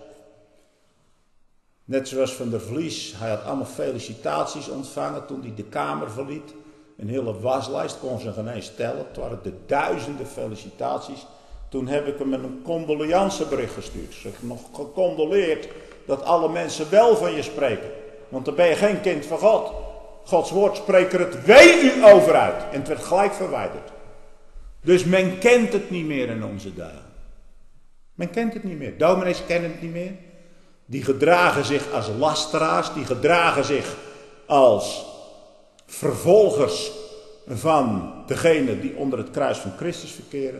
Net zoals Van der Vlies, hij had allemaal felicitaties ontvangen toen hij de kamer verliet. Een hele waslijst, kon ze geen eens tellen. Het waren de duizenden felicitaties. Toen heb ik hem een condoleancebericht gestuurd. Ze heb nog gecondoleerd dat alle mensen wel van je spreken. Want dan ben je geen kind van God. Gods woord spreekt er het wee u over uit. En het werd gelijk verwijderd. Dus men kent het niet meer in onze dagen. Men kent het niet meer. Dominees kennen het niet meer. Die gedragen zich als lasteraars. Die gedragen zich als vervolgers van degene die onder het kruis van Christus verkeren.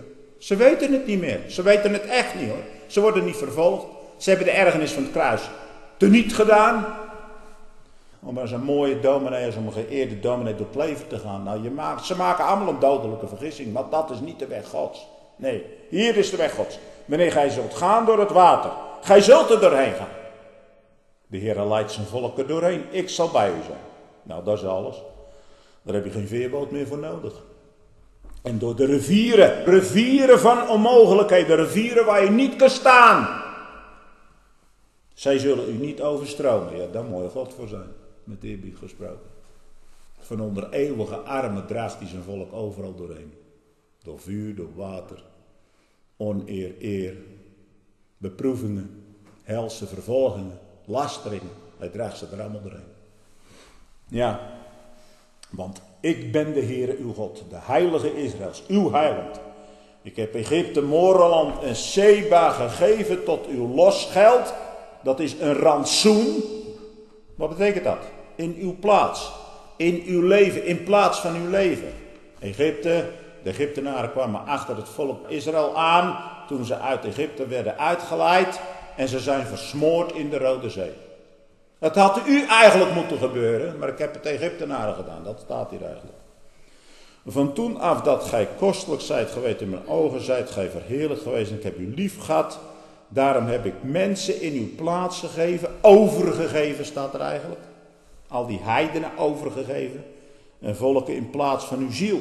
Ze weten het niet meer. Ze weten het echt niet hoor. Ze worden niet vervolgd. Ze hebben de ergernis van het kruis teniet gedaan. Om als een mooie dominee, als een geëerde dominee door het leven te gaan. Nou, je maakt, ze maken allemaal een dodelijke vergissing. Maar dat is niet de weg Gods. Nee, hier is de weg Gods. Wanneer gij zult gaan door het water. Gij zult er doorheen gaan. De Heer leidt zijn volk er doorheen. Ik zal bij u zijn. Nou, dat is alles. Daar heb je geen veerboot meer voor nodig. En door de rivieren. Rivieren van onmogelijkheden. Rivieren waar je niet kan staan. Zij zullen u niet overstromen. Ja, daar moet je God voor zijn. Met eerbied gesproken. Van onder eeuwige armen draagt hij zijn volk overal doorheen. Door vuur, door water. Oneer, eer. Beproevingen. Helse vervolgingen. Lasteringen. Hij draagt ze er allemaal doorheen. Ja. Want ik ben de Heere uw God. De heilige Israëls. Uw heiland. Ik heb Egypte, Moreland en Seba gegeven tot uw losgeld. Dat is een rantsoen. Wat betekent dat? In uw plaats. In uw leven. In plaats van uw leven. Egypte. De Egyptenaren kwamen achter het volk Israël aan. Toen ze uit Egypte werden uitgeleid. En ze zijn versmoord in de Rode Zee. Het had u eigenlijk moeten gebeuren. Maar ik heb het Egyptenaren gedaan. Dat staat hier eigenlijk. Van toen af dat gij kostelijk zijt geweest in mijn ogen. Zijt gij verheerlijk geweest. En ik heb u lief gehad. Daarom heb ik mensen in uw plaats gegeven. Overgegeven staat er eigenlijk. Al die heidenen overgegeven. En volken in plaats van uw ziel.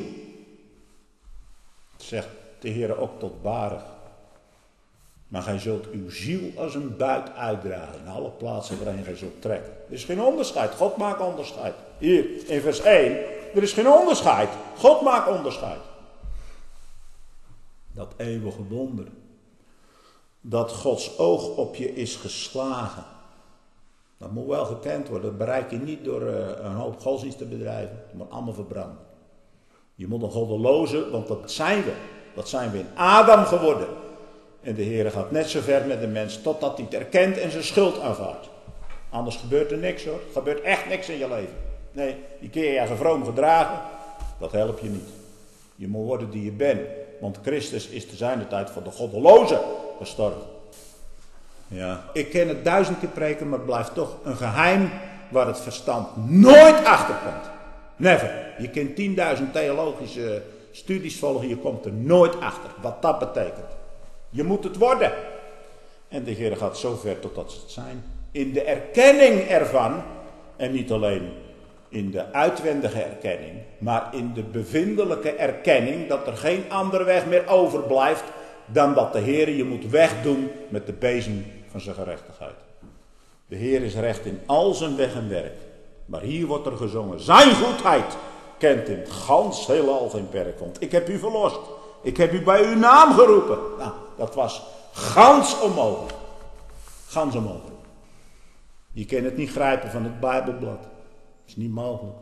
Zegt de Heer ook tot Baruch. Maar gij zult uw ziel als een buit uitdragen. In alle plaatsen waarin gij zult trekken. Er is geen onderscheid. God maakt onderscheid. Hier in vers één. Er is geen onderscheid. God maakt onderscheid. Dat eeuwige wonder. Dat Gods oog op je is geslagen. Dat moet wel gekend worden. Dat bereik je niet door uh, een hoop godsdienst te bedrijven. Het moet allemaal verbranden. Je moet een goddeloze, want dat zijn we. Dat zijn we in Adam geworden. En de Heer gaat net zo ver met de mens totdat hij het erkent en zijn schuld aanvaardt. Anders gebeurt er niks hoor. Er gebeurt echt niks in je leven. Nee, je keer je eigen vroom gedragen. Dat helpt je niet. Je moet worden die je bent. Want Christus is te zijner tijd voor de goddeloze gestorven. Ja, ik ken het duizend keer preken, maar het blijft toch een geheim waar het verstand nooit achter komt. Never. Je kunt tienduizend theologische studies volgen, je komt er nooit achter wat dat betekent. Je moet het worden. En de Heer gaat zo ver totdat ze het zijn. In de erkenning ervan, en niet alleen in de uitwendige erkenning, maar in de bevindelijke erkenning dat er geen andere weg meer overblijft dan dat de Heer je moet wegdoen met de bezem van zijn gerechtigheid. De Heer is recht in al zijn weg en werk. Maar hier wordt er gezongen, zijn goedheid kent in het gans heelal geen perk. Want ik heb u verlost. Ik heb u bij uw naam geroepen. Nou, dat was gans onmogelijk. Gans onmogelijk. Je kan het niet grijpen van het Bijbelblad. Dat is niet mogelijk.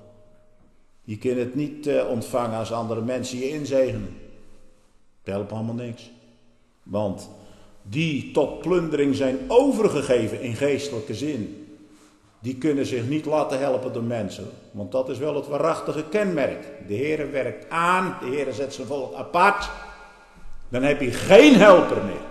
Je kan het niet uh, ontvangen als andere mensen je inzegenen. Dat helpt allemaal niks. Want die tot plundering zijn overgegeven in geestelijke zin, die kunnen zich niet laten helpen door mensen. Want dat is wel het waarachtige kenmerk. De Heer werkt aan, de Heer zet zijn volk apart. Dan heb je geen helper meer.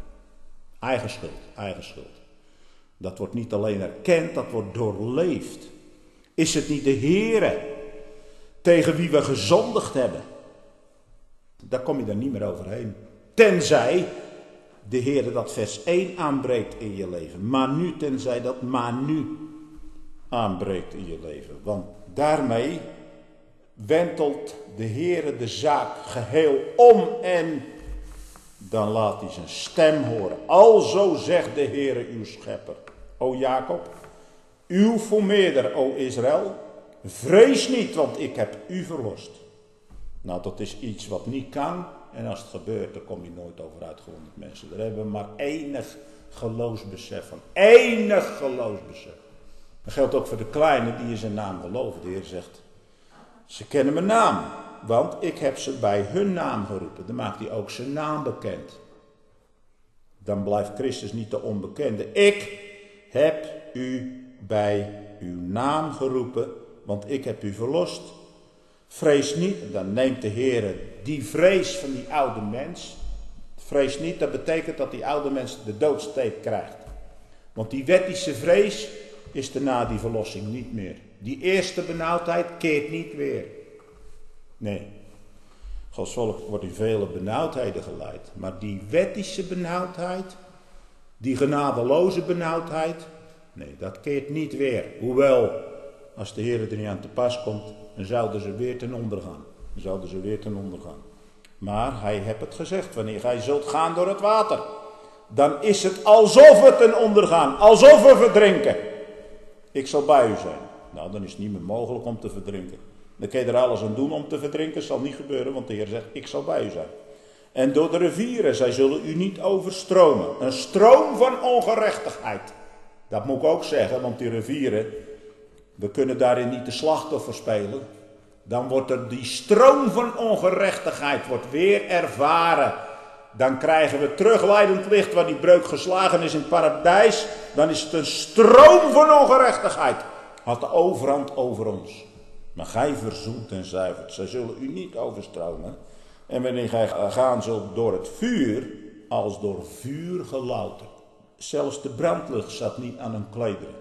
Eigen schuld, eigen schuld. Dat wordt niet alleen erkend, dat wordt doorleefd. Is het niet de Heer tegen wie we gezondigd hebben? Daar kom je dan niet meer overheen. Tenzij de Heer dat vers één aanbreekt in je leven. Maar nu, tenzij dat maar nu aanbreekt in je leven. Want daarmee wentelt de Heer de zaak geheel om en dan laat hij zijn stem horen. Alzo zegt de Heer uw schepper. O Jacob, uw vermeerder, o Israël, vrees niet, want ik heb u verlost. Nou, dat is iets wat niet kan. En als het gebeurt, dan kom je nooit over uitgewonderd mensen. Daar hebben we maar enig geloofsbesef van. Enig geloofsbesef. Dat geldt ook voor de kleinen die in zijn naam geloven. De Heer zegt, ze kennen mijn naam. Want ik heb ze bij hun naam geroepen. Dan maakt hij ook zijn naam bekend. Dan blijft Christus niet de onbekende. Ik heb u bij uw naam geroepen. Want ik heb u verlost. Vrees niet. En dan neemt de Heer die vrees van die oude mens. Vrees niet, dat betekent dat die oude mens de doodsteek krijgt. Want die wettische vrees is er na die verlossing niet meer. Die eerste benauwdheid keert niet weer. Nee. Gods volk wordt in vele benauwdheden geleid. Maar die wettische benauwdheid, die genadeloze benauwdheid, nee, dat keert niet weer. Hoewel, als de Heer er niet aan te pas komt, dan zouden ze weer ten onder gaan. Dan zouden ze weer ten onder gaan. Maar hij heeft het gezegd, wanneer gij zult gaan door het water, dan is het alsof we ten onder gaan, alsof we verdrinken. Ik zal bij u zijn. Nou, dan is het niet meer mogelijk om te verdrinken. Dan kun je er alles aan doen om te verdrinken. Dat zal niet gebeuren, want de Heer zegt, ik zal bij u zijn. En door de rivieren, zij zullen u niet overstromen. Een stroom van ongerechtigheid. Dat moet ik ook zeggen, want die rivieren, we kunnen daarin niet de slachtoffer spelen. Dan wordt er die stroom van ongerechtigheid wordt weer ervaren. Dan krijgen we terugleidend licht waar die breuk geslagen is in het paradijs. Dan is het een stroom van ongerechtigheid. Had de overhand over ons. Maar gij verzoent en zuivert. Zij zullen u niet overstromen. En wanneer gij gaan zult door het vuur, als door vuur gelouterd. Zelfs de brandlucht zat niet aan hun klederen.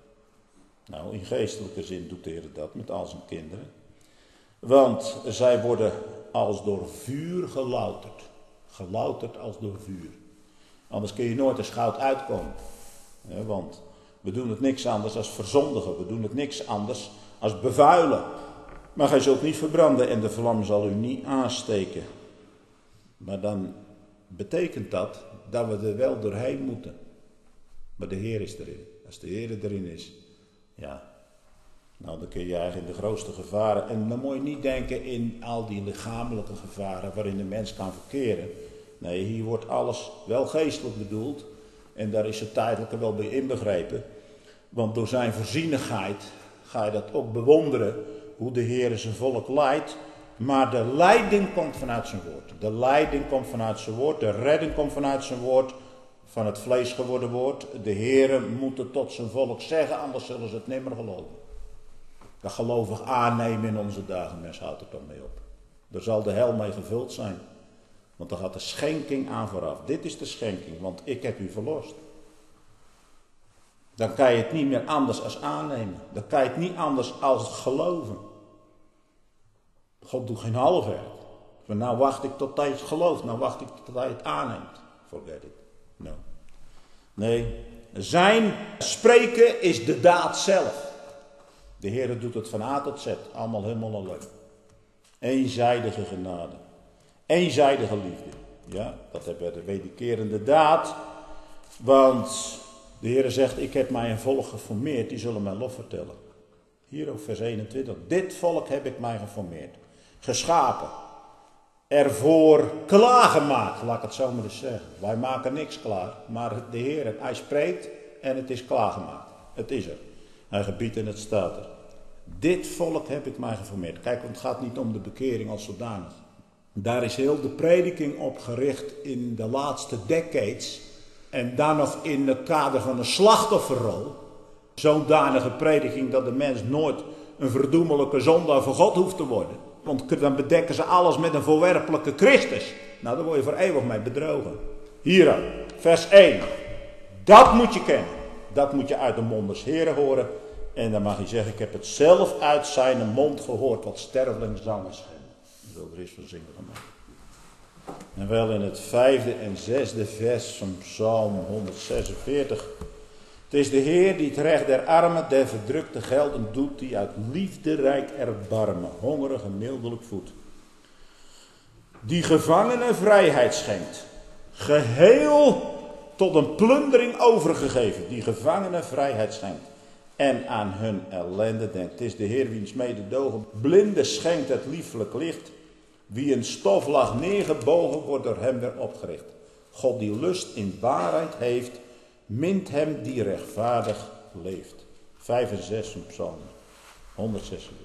Nou, in geestelijke zin doet de Heer dat met al zijn kinderen. Want zij worden als door vuur gelouterd. Gelouterd als door vuur. Anders kun je nooit als goud uitkomen. Ja, want we doen het niks anders als verzondigen. We doen het niks anders als bevuilen. Maar gij zult niet verbranden en de vlam zal u niet aansteken. Maar dan betekent dat dat we er wel doorheen moeten. Maar de Heer is erin. Als de Heer erin is, ja, nou dan kun je eigenlijk in de grootste gevaren. En dan moet je niet denken in al die lichamelijke gevaren waarin de mens kan verkeren. Nee, hier wordt alles wel geestelijk bedoeld. En daar is het tijdelijke wel bij inbegrepen. Want door zijn voorzienigheid ga je dat ook bewonderen. Hoe de Heer zijn volk leidt. Maar de leiding komt vanuit zijn woord. De leiding komt vanuit zijn woord. De redding komt vanuit zijn woord. Van het vlees geworden woord. De Heer moet het tot zijn volk zeggen. Anders zullen ze het nimmer geloven. Dat gelovig aannemen in onze dagen. Mensen, houdt er toch mee op. Daar zal de hel mee gevuld zijn. Want dan gaat de schenking aan vooraf. Dit is de schenking. Want ik heb u verlost. Dan kan je het niet meer anders als aannemen. Dan kan je het niet anders als geloven. God doet geen halfwerk. Van nou wacht ik tot hij het gelooft. Nou wacht ik tot hij het aanneemt. Forget it. No. Nee. Zijn spreken is de daad zelf. De Heer doet het van A tot Z. Allemaal helemaal alleen. Eenzijdige genade. Eenzijdige liefde. Ja, dat hebben we de wederkerende daad. Want de Heer zegt, ik heb mij een volk geformeerd, die zullen mijn lof vertellen. Hier op vers eenentwintig. Dit volk heb ik mij geformeerd. Geschapen. Ervoor klaargemaakt, laat ik het zo maar eens zeggen. Wij maken niks klaar, maar de Heer, hij spreekt en het is klaargemaakt. Het is er. Hij gebiedt en het staat er. Dit volk heb ik mij geformeerd. Kijk, want het gaat niet om de bekering als zodanig. Daar is heel de prediking op gericht in de laatste decades. En dan nog in het kader van een slachtofferrol. Zodanige prediking dat de mens nooit een verdoemelijke zondaar voor God hoeft te worden. Want dan bedekken ze alles met een voorwerpelijke Christus. Nou, daar word je voor eeuwig mee bedrogen. Hier, vers één. Dat moet je kennen. Dat moet je uit de mond des Heren horen. En dan mag je zeggen, ik heb het zelf uit zijn mond gehoord. Wat stervelingszangers zijn. Ik wil er eens van zingen van maken. En wel in het vijfde en zesde vers van Psalm honderdzesenveertig. Het is de Heer die het recht der armen, der verdrukte gelden doet, die uit liefderijk erbarmen, hongerig en mildelijk voedt. Die gevangenen vrijheid schenkt, geheel tot een plundering overgegeven, die gevangenen vrijheid schenkt. En aan hun ellende denkt. Het is de Heer wiens mededogen blinde schenkt het lieflijk licht. Wie een stof lag neergebogen wordt door hem weer opgericht. God die lust in waarheid heeft, mint hem die rechtvaardig leeft. Vijf en zes van Psalm honderdzesenveertig.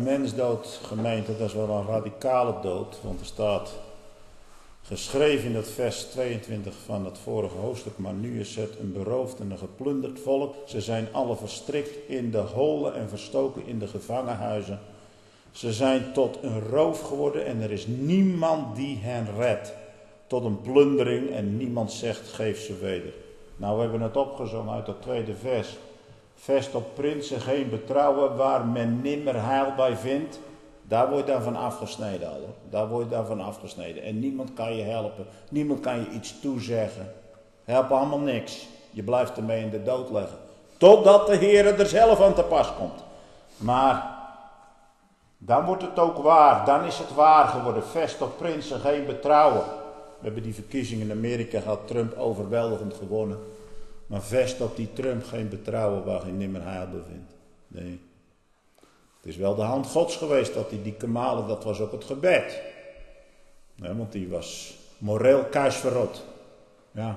mensdood, gemeente, dat is wel een radicale dood. Want er staat geschreven in het vers tweeëntwintig van het vorige hoofdstuk. Maar nu is het een beroofd en een geplunderd volk. Ze zijn alle verstrikt in de holen en verstoken in de gevangenhuizen. Ze zijn tot een roof geworden en er is niemand die hen redt. Tot een plundering en niemand zegt geef ze weder. Nou, we hebben het opgezongen uit het tweede vers. Vest op prinsen geen betrouwen waar men nimmer heil bij vindt. Daar word je dan van afgesneden al. Hoor. Daar word je dan van afgesneden. En niemand kan je helpen. Niemand kan je iets toezeggen. Helpt allemaal niks. Je blijft ermee in de dood leggen. Totdat de Heer er zelf aan te pas komt. Maar dan wordt het ook waar. Dan is het waar geworden. Vest op prinsen geen betrouwen. We hebben die verkiezingen in Amerika gehad. Trump overweldigend gewonnen. Maar vest op die Trump geen betrouwen waar geen nimmer heil bevindt. Nee. Het is wel de hand Gods geweest dat hij die Kamala, dat was ook het gebed. Ja, want die was moreel keisverrot. Ja.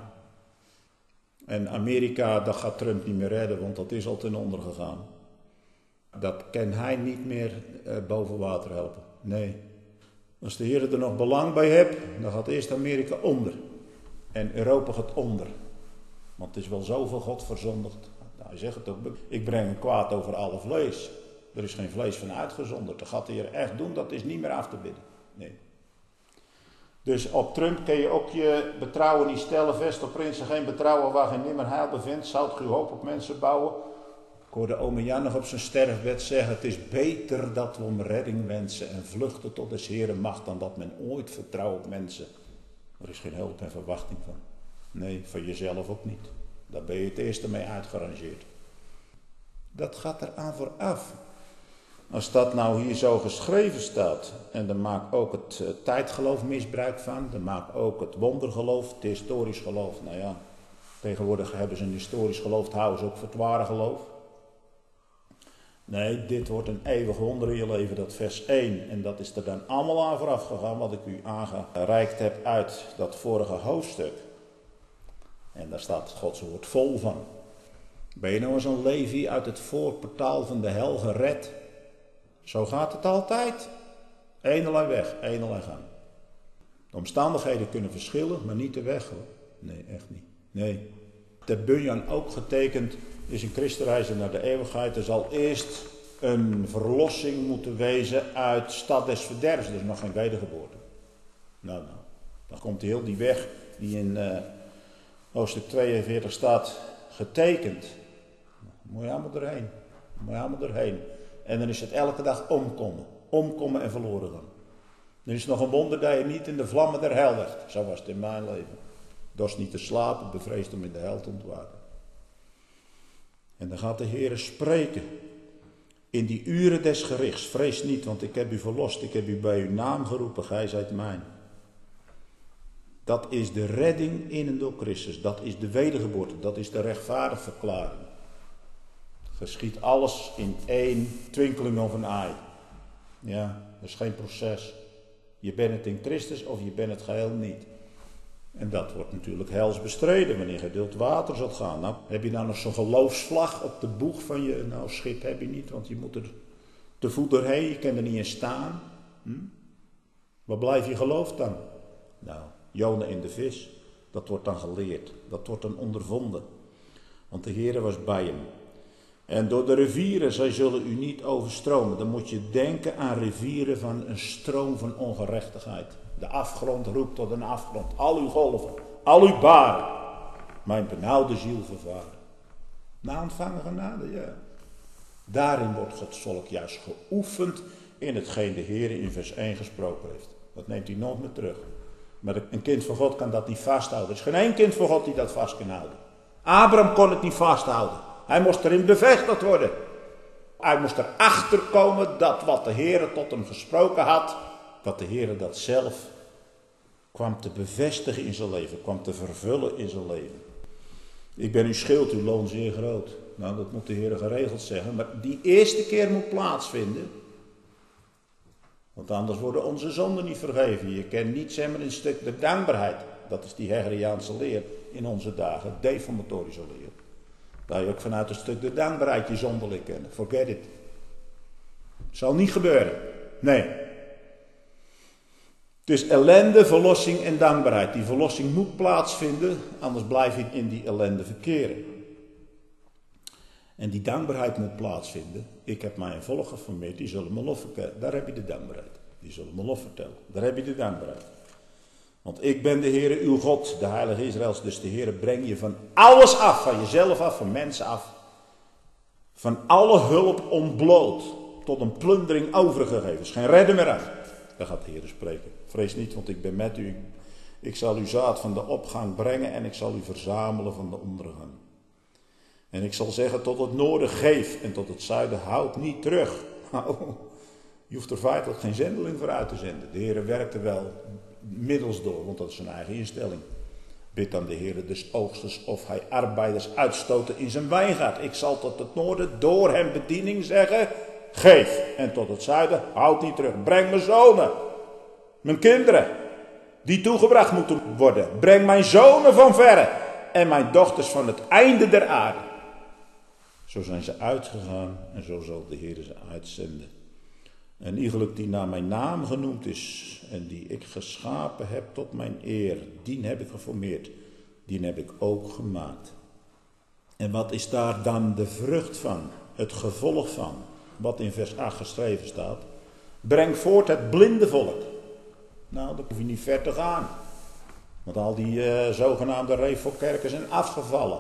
En Amerika, dat gaat Trump niet meer redden, want dat is al ten onder gegaan. Dat kan hij niet meer uh, boven water helpen. Nee. Als de Heer er nog belang bij hebt, dan gaat eerst Amerika onder. En Europa gaat onder. Want het is wel zoveel God verzondigd. Nou, hij zegt het ook. Ik breng een kwaad over alle vlees. Er is geen vlees van uitgezonderd. Dat gaat de Heer echt doen. Dat is niet meer af te bidden. Nee. Dus op Trump kun je ook je betrouwen niet stellen. Vest op prinsen geen betrouwen waar geen nimmer heil bevindt. Zoudt uw hoop op mensen bouwen. Ik hoorde ome Jan nog op zijn sterfbed zeggen. Het is beter dat we om redding wensen. En vluchten tot des Heeren macht. Dan dat men ooit vertrouwt op mensen. Er is geen hulp en verwachting van. Nee, van jezelf ook niet. Daar ben je het eerste mee uitgerangeerd. Dat gaat eraan vooraf. Als dat nou hier zo geschreven staat, en dan maakt ook het uh, tijdgeloof misbruik van, dan maakt ook het wondergeloof, het historisch geloof. Nou ja, tegenwoordig hebben ze een historisch geloof, het houden ze ook voor het ware geloof. Nee, dit wordt een eeuwig wonder in je leven, dat vers één. En dat is er dan allemaal aan vooraf gegaan, wat ik u aangereikt heb uit dat vorige hoofdstuk. En daar staat Gods woord vol van. Ben je nou eens een Levi uit het voorportaal van de hel gered? Zo gaat het altijd. Eenelei weg, eenelei gang. De omstandigheden kunnen verschillen, maar niet de weg hoor. Nee, echt niet. Nee. De Bunyan ook getekend is een christenreizen naar de eeuwigheid. Er zal eerst een verlossing moeten wezen uit stad des verderfs. Dus nog geen wedergeboorte. Nou, nou. Dan komt heel die weg die in uh, hoofdstuk tweeënveertig staat getekend. Moet je allemaal doorheen. Moet je allemaal doorheen. En dan is het elke dag omkomen. Omkomen en verloren gaan. Dan is het nog een wonder dat je niet in de vlammen der hel legt. Zo was het in mijn leven. Dorst niet te slapen, bevreesd om in de hel te ontwaken. En dan gaat de Heer spreken. In die uren des gerichts. Vrees niet, want ik heb u verlost. Ik heb u bij uw naam geroepen. Gij zijt mijn. Dat is de redding in en door Christus. Dat is de wedergeboorte. Dat is de rechtvaardigverklaring. Geschiet alles in één twinkeling of een ei. Ja, dat is geen proces. Je bent het in Christus of je bent het geheel niet. En dat wordt natuurlijk hels bestreden wanneer je deelt water zult gaan. Nou, heb je nou nog zo'n geloofsvlag op de boeg van je? Nou, schip heb je niet, want je moet er te voet doorheen. Je kan er niet in staan. Hm? Waar blijf je geloof dan? Nou, Jona in de vis. Dat wordt dan geleerd. Dat wordt dan ondervonden. Want de Heer was bij hem. En door de rivieren, zij zullen u niet overstromen. Dan moet je denken aan rivieren van een stroom van ongerechtigheid. De afgrond roept tot een afgrond. Al uw golven, al uw baren. Mijn benauwde ziel vervaren. Na ontvangen genade, ja. Daarin wordt Gods volk juist geoefend in hetgeen de Heer in vers één gesproken heeft. Dat neemt hij nooit meer terug. Maar een kind van God kan dat niet vasthouden. Er is geen één kind van God die dat vast kan houden. Abraham kon het niet vasthouden. Hij moest erin bevestigd worden. Hij moest erachter komen dat wat de Heer tot hem gesproken had, dat de Heer dat zelf kwam te bevestigen in zijn leven, kwam te vervullen in zijn leven. Ik ben uw schild, uw loon zeer groot. Nou, dat moet de Heer geregeld zeggen, maar die eerste keer moet plaatsvinden. Want anders worden onze zonden niet vergeven. Je kent niet zeg maar een stuk de dankbaarheid. Dat is die Hegeliaanse leer in onze dagen, deformatorische leer. Dat je ook vanuit een stuk de dankbaarheid je zonderlijk kennen. Forget it. Zal niet gebeuren. Nee. Het is ellende, verlossing en dankbaarheid. Die verlossing moet plaatsvinden, anders blijf je in die ellende verkeren. En die dankbaarheid moet plaatsvinden. Ik heb mijn volk geformeerd, die zullen me lof vertellen. Daar heb je de dankbaarheid. Die zullen me lof vertellen. Daar heb je de dankbaarheid. Want ik ben de Heere uw God, de Heilige Israëls. Dus de Heere brengt je van alles af, van jezelf af, van mensen af. Van alle hulp ontbloot, tot een plundering overgegeven. Is geen redden meer uit. Daar gaat de Heere spreken. Vrees niet, want ik ben met u. Ik zal uw zaad van de opgang brengen en ik zal u verzamelen van de ondergang. En ik zal zeggen tot het noorden geef en tot het zuiden houd niet terug. Nou, je hoeft er feitelijk geen zendeling voor uit te zenden. De Heere werkt er wel middels door, want dat is zijn eigen instelling. Bid aan de Heere des oogsters of hij arbeiders uitstoten in zijn wijngaard. Ik zal tot het noorden door hem bediening zeggen, geef. En tot het zuiden, houd niet terug. Breng mijn zonen, mijn kinderen, die toegebracht moeten worden. Breng mijn zonen van verre en mijn dochters van het einde der aarde. Zo zijn ze uitgegaan en zo zal de Heere ze uitzenden. Een iegelijk die naar mijn naam genoemd is en die ik geschapen heb tot mijn eer, die heb ik geformeerd, die heb ik ook gemaakt. En wat is daar dan de vrucht van, het gevolg van, wat in vers acht geschreven staat? Breng voort het blinde volk. Nou, dan hoef je niet ver te gaan. Want al die uh, zogenaamde reformkerken zijn afgevallen.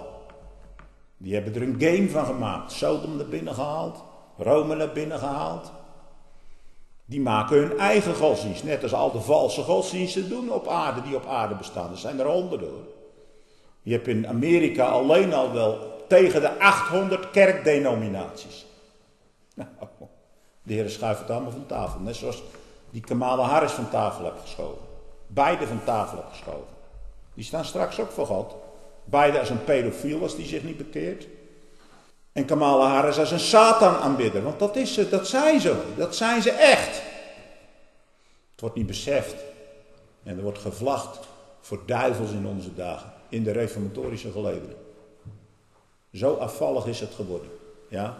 Die hebben er een game van gemaakt. Sodom naar binnen gehaald, Rome naar binnen gehaald. Die maken hun eigen godsdienst, net als al de valse godsdiensten doen op aarde, die op aarde bestaan. Er zijn er honderden hoor. Je hebt in Amerika alleen al wel tegen de achthonderd kerkdenominaties. Nou, de Heer schuift het allemaal van tafel. Net zoals die Kamala Harris van tafel heeft geschoven. Beide van tafel heeft geschoven. Die staan straks ook voor God. Beide als een pedofiel als die zich niet bekeert. En Kamala Harris als een Satan aanbidder. Want dat is ze, dat zijn ze. Dat zijn ze echt. Het wordt niet beseft. En er wordt gevlacht voor duivels in onze dagen. In de reformatorische gelederen. Zo afvallig is het geworden. Ja.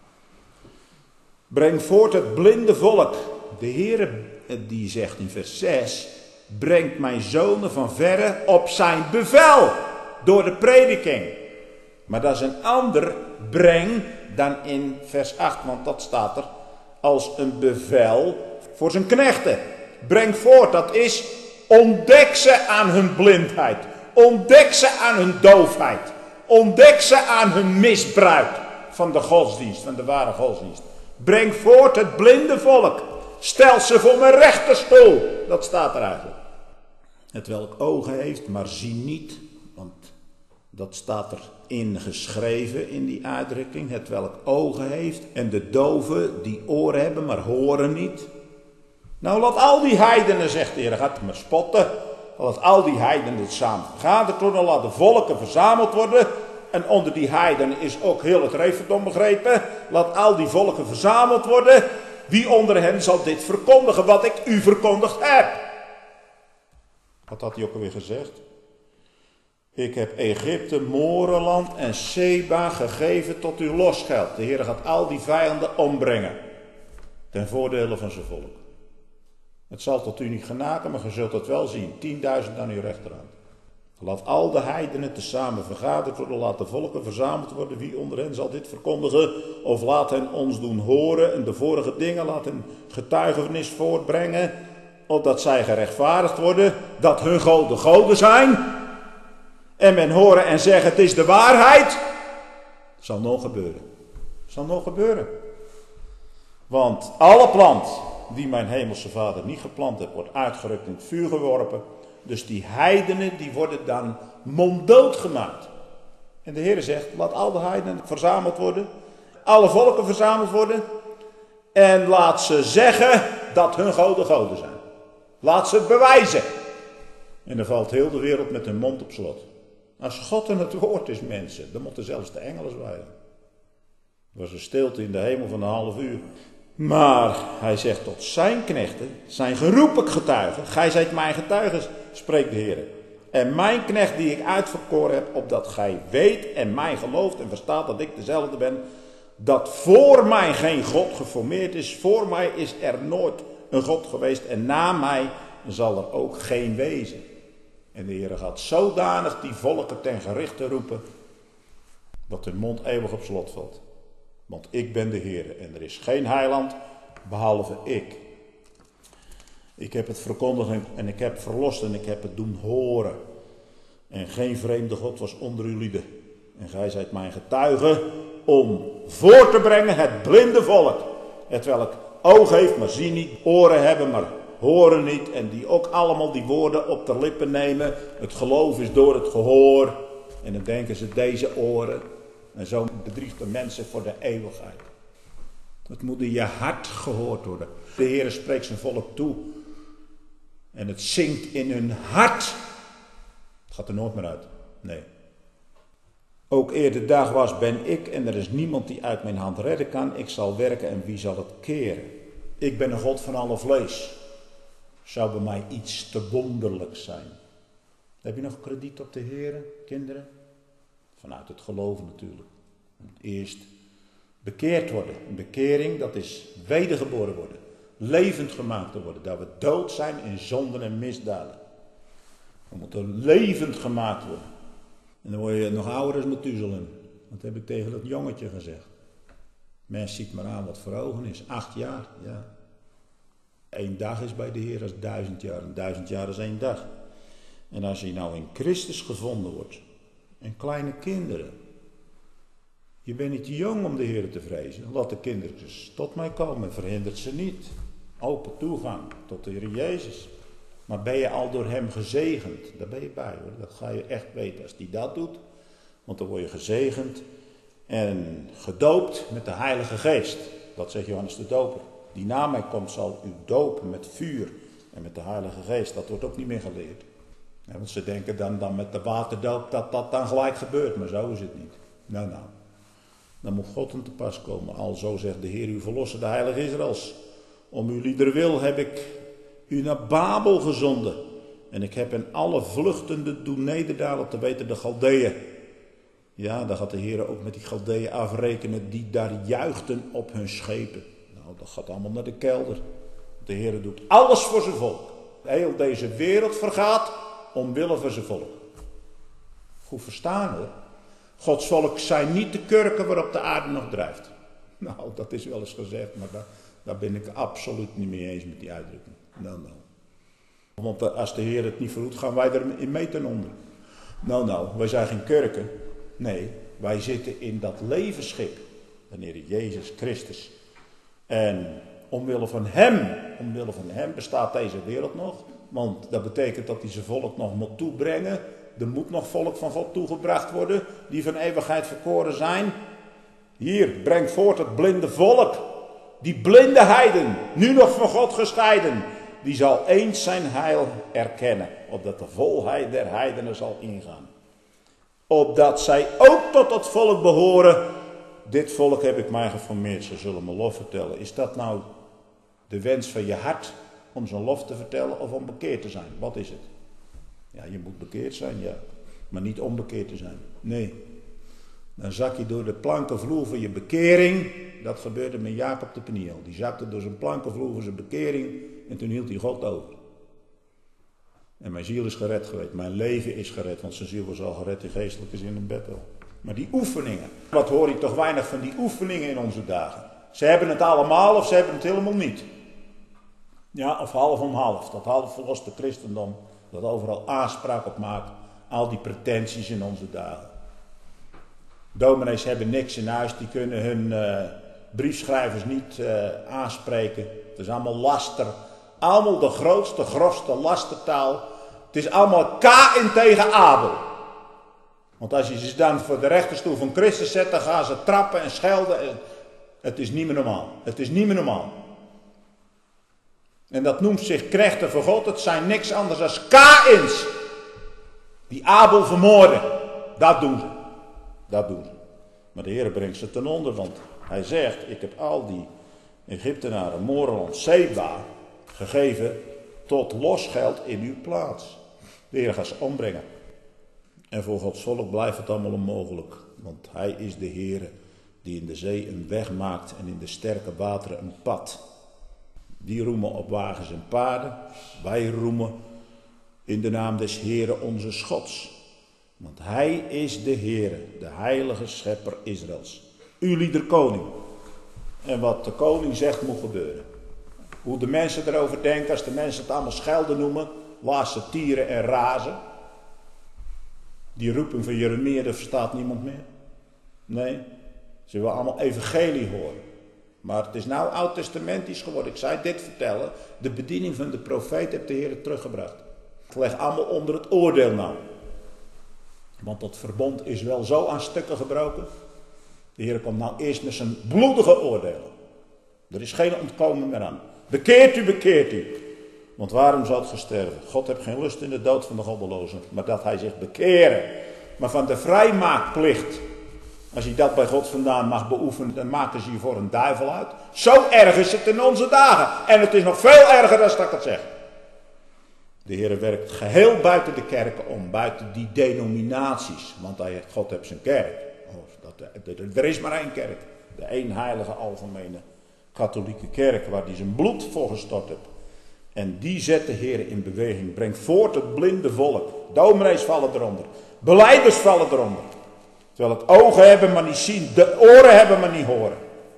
Breng voort het blinde volk. De Heere die zegt in vers zes. Brengt mijn zonen van verre op zijn bevel. Door de prediking. Maar dat is een ander breng dan in vers acht. Want dat staat er als een bevel voor zijn knechten. Breng voort, dat is ontdek ze aan hun blindheid. Ontdek ze aan hun doofheid. Ontdek ze aan hun misbruik van de godsdienst, van de ware godsdienst. Breng voort het blinde volk. Stel ze voor mijn rechterstoel. Dat staat er eigenlijk. Het welk ogen heeft, maar zie niet. Want dat staat erin geschreven in die uitdrukking. Het welk ogen heeft. En de doven die oren hebben, maar horen niet. Nou, laat al die heidenen, zegt de Heer, gaat maar spotten. Laat al die heidenen het samen vergaderd worden. Laat de volken verzameld worden. En onder die heidenen is ook heel het referendum begrepen. Laat al die volken verzameld worden. Wie onder hen zal dit verkondigen wat ik u verkondigd heb? Wat had hij ook alweer gezegd? Ik heb Egypte, Morenland en Seba gegeven tot uw losgeld. De Heer gaat al die vijanden ombrengen. Ten voordele van zijn volk. Het zal tot u niet genaken, maar je zult het wel zien. tienduizend aan uw rechterhand. Laat al de heidenen tezamen vergaderd worden. Laat de volken verzameld worden. Wie onder hen zal dit verkondigen? Of laat hen ons doen horen. En de vorige dingen laat hen getuigenis voortbrengen. Opdat zij gerechtvaardigd worden. Dat hun goden goden zijn. En men horen en zeggen het is de waarheid. Het zal nog gebeuren. Het zal nog gebeuren. Want alle plant die mijn hemelse vader niet geplant heeft, wordt uitgerukt in het vuur geworpen. Dus die heidenen die worden dan monddood gemaakt. En de Heer zegt, laat al de heidenen verzameld worden. Alle volken verzameld worden. En laat ze zeggen dat hun goden goden zijn. Laat ze het bewijzen. En dan valt heel de wereld met hun mond op slot. Als God in het woord is, mensen, dan moeten zelfs de engelen zwijgen. Er was een stilte in de hemel van een half uur. Maar hij zegt tot zijn knechten, zijn geroepen getuigen. Gij zijt mijn getuigen, spreekt de Heer. En mijn knecht die ik uitverkoren heb, opdat gij weet en mij gelooft en verstaat dat ik dezelfde ben. dat voor mij geen God geformeerd is. Voor mij is er nooit een God geweest en na mij zal er ook geen wezen. En de Heer gaat zodanig die volken ten gerichte roepen, dat hun mond eeuwig op slot valt. Want ik ben de Heer en er is geen heiland behalve ik. Ik heb het verkondigd en ik heb verlost en ik heb het doen horen. En geen vreemde God was onder uw lieden. En gij zijt mijn getuige om voor te brengen het blinde volk. Het welk oog heeft, maar zien niet, oren hebben, maar horen niet. En die ook allemaal die woorden op de lippen nemen. Het geloof is door het gehoor. En dan denken ze deze oren. En zo bedriegt de mensen voor de eeuwigheid. Het moet in je hart gehoord worden. De Heer spreekt zijn volk toe. En het zingt in hun hart. Het gaat er nooit meer uit. Nee. Ook eer de dag was ben ik en er is niemand die uit mijn hand redden kan. Ik zal werken en wie zal het keren? Ik ben een God van alle vlees. Zou bij mij iets te wonderlijk zijn? Heb je nog krediet op de Heer, kinderen? Vanuit het geloven natuurlijk. Eerst bekeerd worden. Een bekering, dat is wedergeboren worden. Levend gemaakt te worden. Dat we dood zijn in zonden en misdaden. We moeten levend gemaakt worden. En dan word je nog ouder als Methuselem. Dat heb ik tegen dat jongetje gezegd. Mens ziet maar aan wat voor ogen is. Acht jaar, ja. Eén dag is bij de Heer als duizend jaar. En duizend jaar is één dag. En als je nou in Christus gevonden wordt. En kleine kinderen. Je bent niet te jong om de Heer te vrezen. Laat de kindertjes tot mij komen. Verhindert ze niet. Open toegang tot de Heer Jezus. Maar ben je al door hem gezegend? Daar ben je bij hoor. Dat ga je echt weten als die dat doet. Want dan word je gezegend. En gedoopt met de Heilige Geest. Dat zegt Johannes de Doper. Die na mij komt zal u dopen met vuur. En met de Heilige Geest. Dat wordt ook niet meer geleerd. Ja, want ze denken dan, dan met de waterdoop dat dat dan gelijk gebeurt. Maar zo is het niet. Nou nou. Dan moet God aan te pas komen. Alzo zegt de Heer uw verlosser, de Heilige Israëls. Om uw lieder wil heb ik u naar Babel gezonden. En ik heb hen alle vluchtenden doen nederdalen, te weten de Galdeeën. Ja, daar gaat de Heer ook met die Galdeeën afrekenen die daar juichten op hun schepen. Nou, dat gaat allemaal naar de kelder. De Heer doet alles voor zijn volk. Heel deze wereld vergaat omwille van zijn volk. Goed verstaan hoor. Gods volk zijn niet de kurken waarop de aarde nog drijft. Nou, dat is wel eens gezegd, maar daar, daar ben ik absoluut niet mee eens met die uitdrukking. Nou, nou. Want als de Heer het niet verhoedt, gaan wij erin mee ten onder. Nou, nou, wij zijn geen kurken. Nee, wij zitten in dat levensschip. Wanneer Jezus Christus. En omwille van hem, omwille van hem bestaat deze wereld nog. Want dat betekent dat hij zijn volk nog moet toebrengen. Er moet nog volk van God toegebracht worden, die van eeuwigheid verkoren zijn. Hier, breng voort het blinde volk. Die blinde heiden, nu nog van God gescheiden. Die zal eens zijn heil erkennen, opdat de volheid der heidenen zal ingaan. Opdat zij ook tot het volk behoren. Dit volk heb ik mij geformeerd, ze zullen me lof vertellen. Is dat nou de wens van je hart om zijn lof te vertellen of om bekeerd te zijn? Wat is het? Ja, je moet bekeerd zijn, ja. Maar niet onbekeerd te zijn. Nee. Dan zak je door de plankenvloer van je bekering. Dat gebeurde met Jacob de Peniel. Die zakte door zijn plankenvloer van zijn bekering. En toen hield hij God over. En mijn ziel is gered geweest. Mijn leven is gered. Want zijn ziel was al gered in geestelijke zin in Bethel. Maar die oefeningen. Wat hoor ik toch weinig van die oefeningen in onze dagen. Ze hebben het allemaal of ze hebben het helemaal niet. Ja, of half om half. Dat half verloste christendom. Dat overal aanspraak op maakt. Al die pretenties in onze dagen. Dominees hebben niks in huis. Die kunnen hun uh, briefschrijvers niet uh, aanspreken. Het is allemaal laster. Allemaal de grootste, grofste lastertaal. Het is allemaal Kaïn tegen Abel. Want als je ze dan voor de rechterstoel van Christus zet, dan gaan ze trappen en schelden. Het is niet meer normaal. Het is niet meer normaal. En dat noemt zich knechten voor God. Het zijn niks anders dan Kaïns. Die Abel vermoorden. Dat doen ze. Dat doen ze. Maar de Heer brengt ze ten onder. Want hij zegt, ik heb al die Egyptenaren, Moorland, Seba gegeven tot losgeld in uw plaats. De Heer gaat ze ombrengen. En voor Gods volk blijft het allemaal onmogelijk. Want hij is de Heer die in de zee een weg maakt en in de sterke wateren een pad. Die roemen op wagens en paarden, wij roemen in de naam des Heeren onze Gods. Want hij is de Heere, de heilige schepper Israëls. U lieder koning. En wat de koning zegt moet gebeuren. Hoe de mensen erover denken, als de mensen het allemaal schelden noemen, laatste tieren en razen. Die roeping van Jeremia, dat verstaat niemand meer. Nee, ze willen allemaal evangelie horen. Maar het is nou oud-testamentisch geworden. Ik zei dit vertellen, de bediening van de profeet heeft de Heer teruggebracht. Ik leg allemaal onder het oordeel nou. Want dat verbond is wel zo aan stukken gebroken. De Heer komt nou eerst met zijn bloedige oordelen. Er is geen ontkomen meer aan. Bekeert u, bekeert u. Want waarom zou het sterven? God heeft geen lust in de dood van de goddelozen. Maar dat hij zich bekeren. Maar van de vrijmaakplicht. Als hij dat bij God vandaan mag beoefenen, dan maken ze je voor een duivel uit. Zo erg is het in onze dagen. En het is nog veel erger dan dat ik het zeg. De Heer werkt geheel buiten de kerken om, buiten die denominaties. Want hij, God heeft zijn kerk. Oh, dat, er is maar één kerk. De één heilige algemene katholieke kerk waar hij zijn bloed voor gestort heeft. En die zet de Heer in beweging. Brengt voort het blinde volk. Dominees vallen eronder. Belijders vallen eronder. Terwijl het ogen hebben maar niet zien. De oren hebben maar niet horen.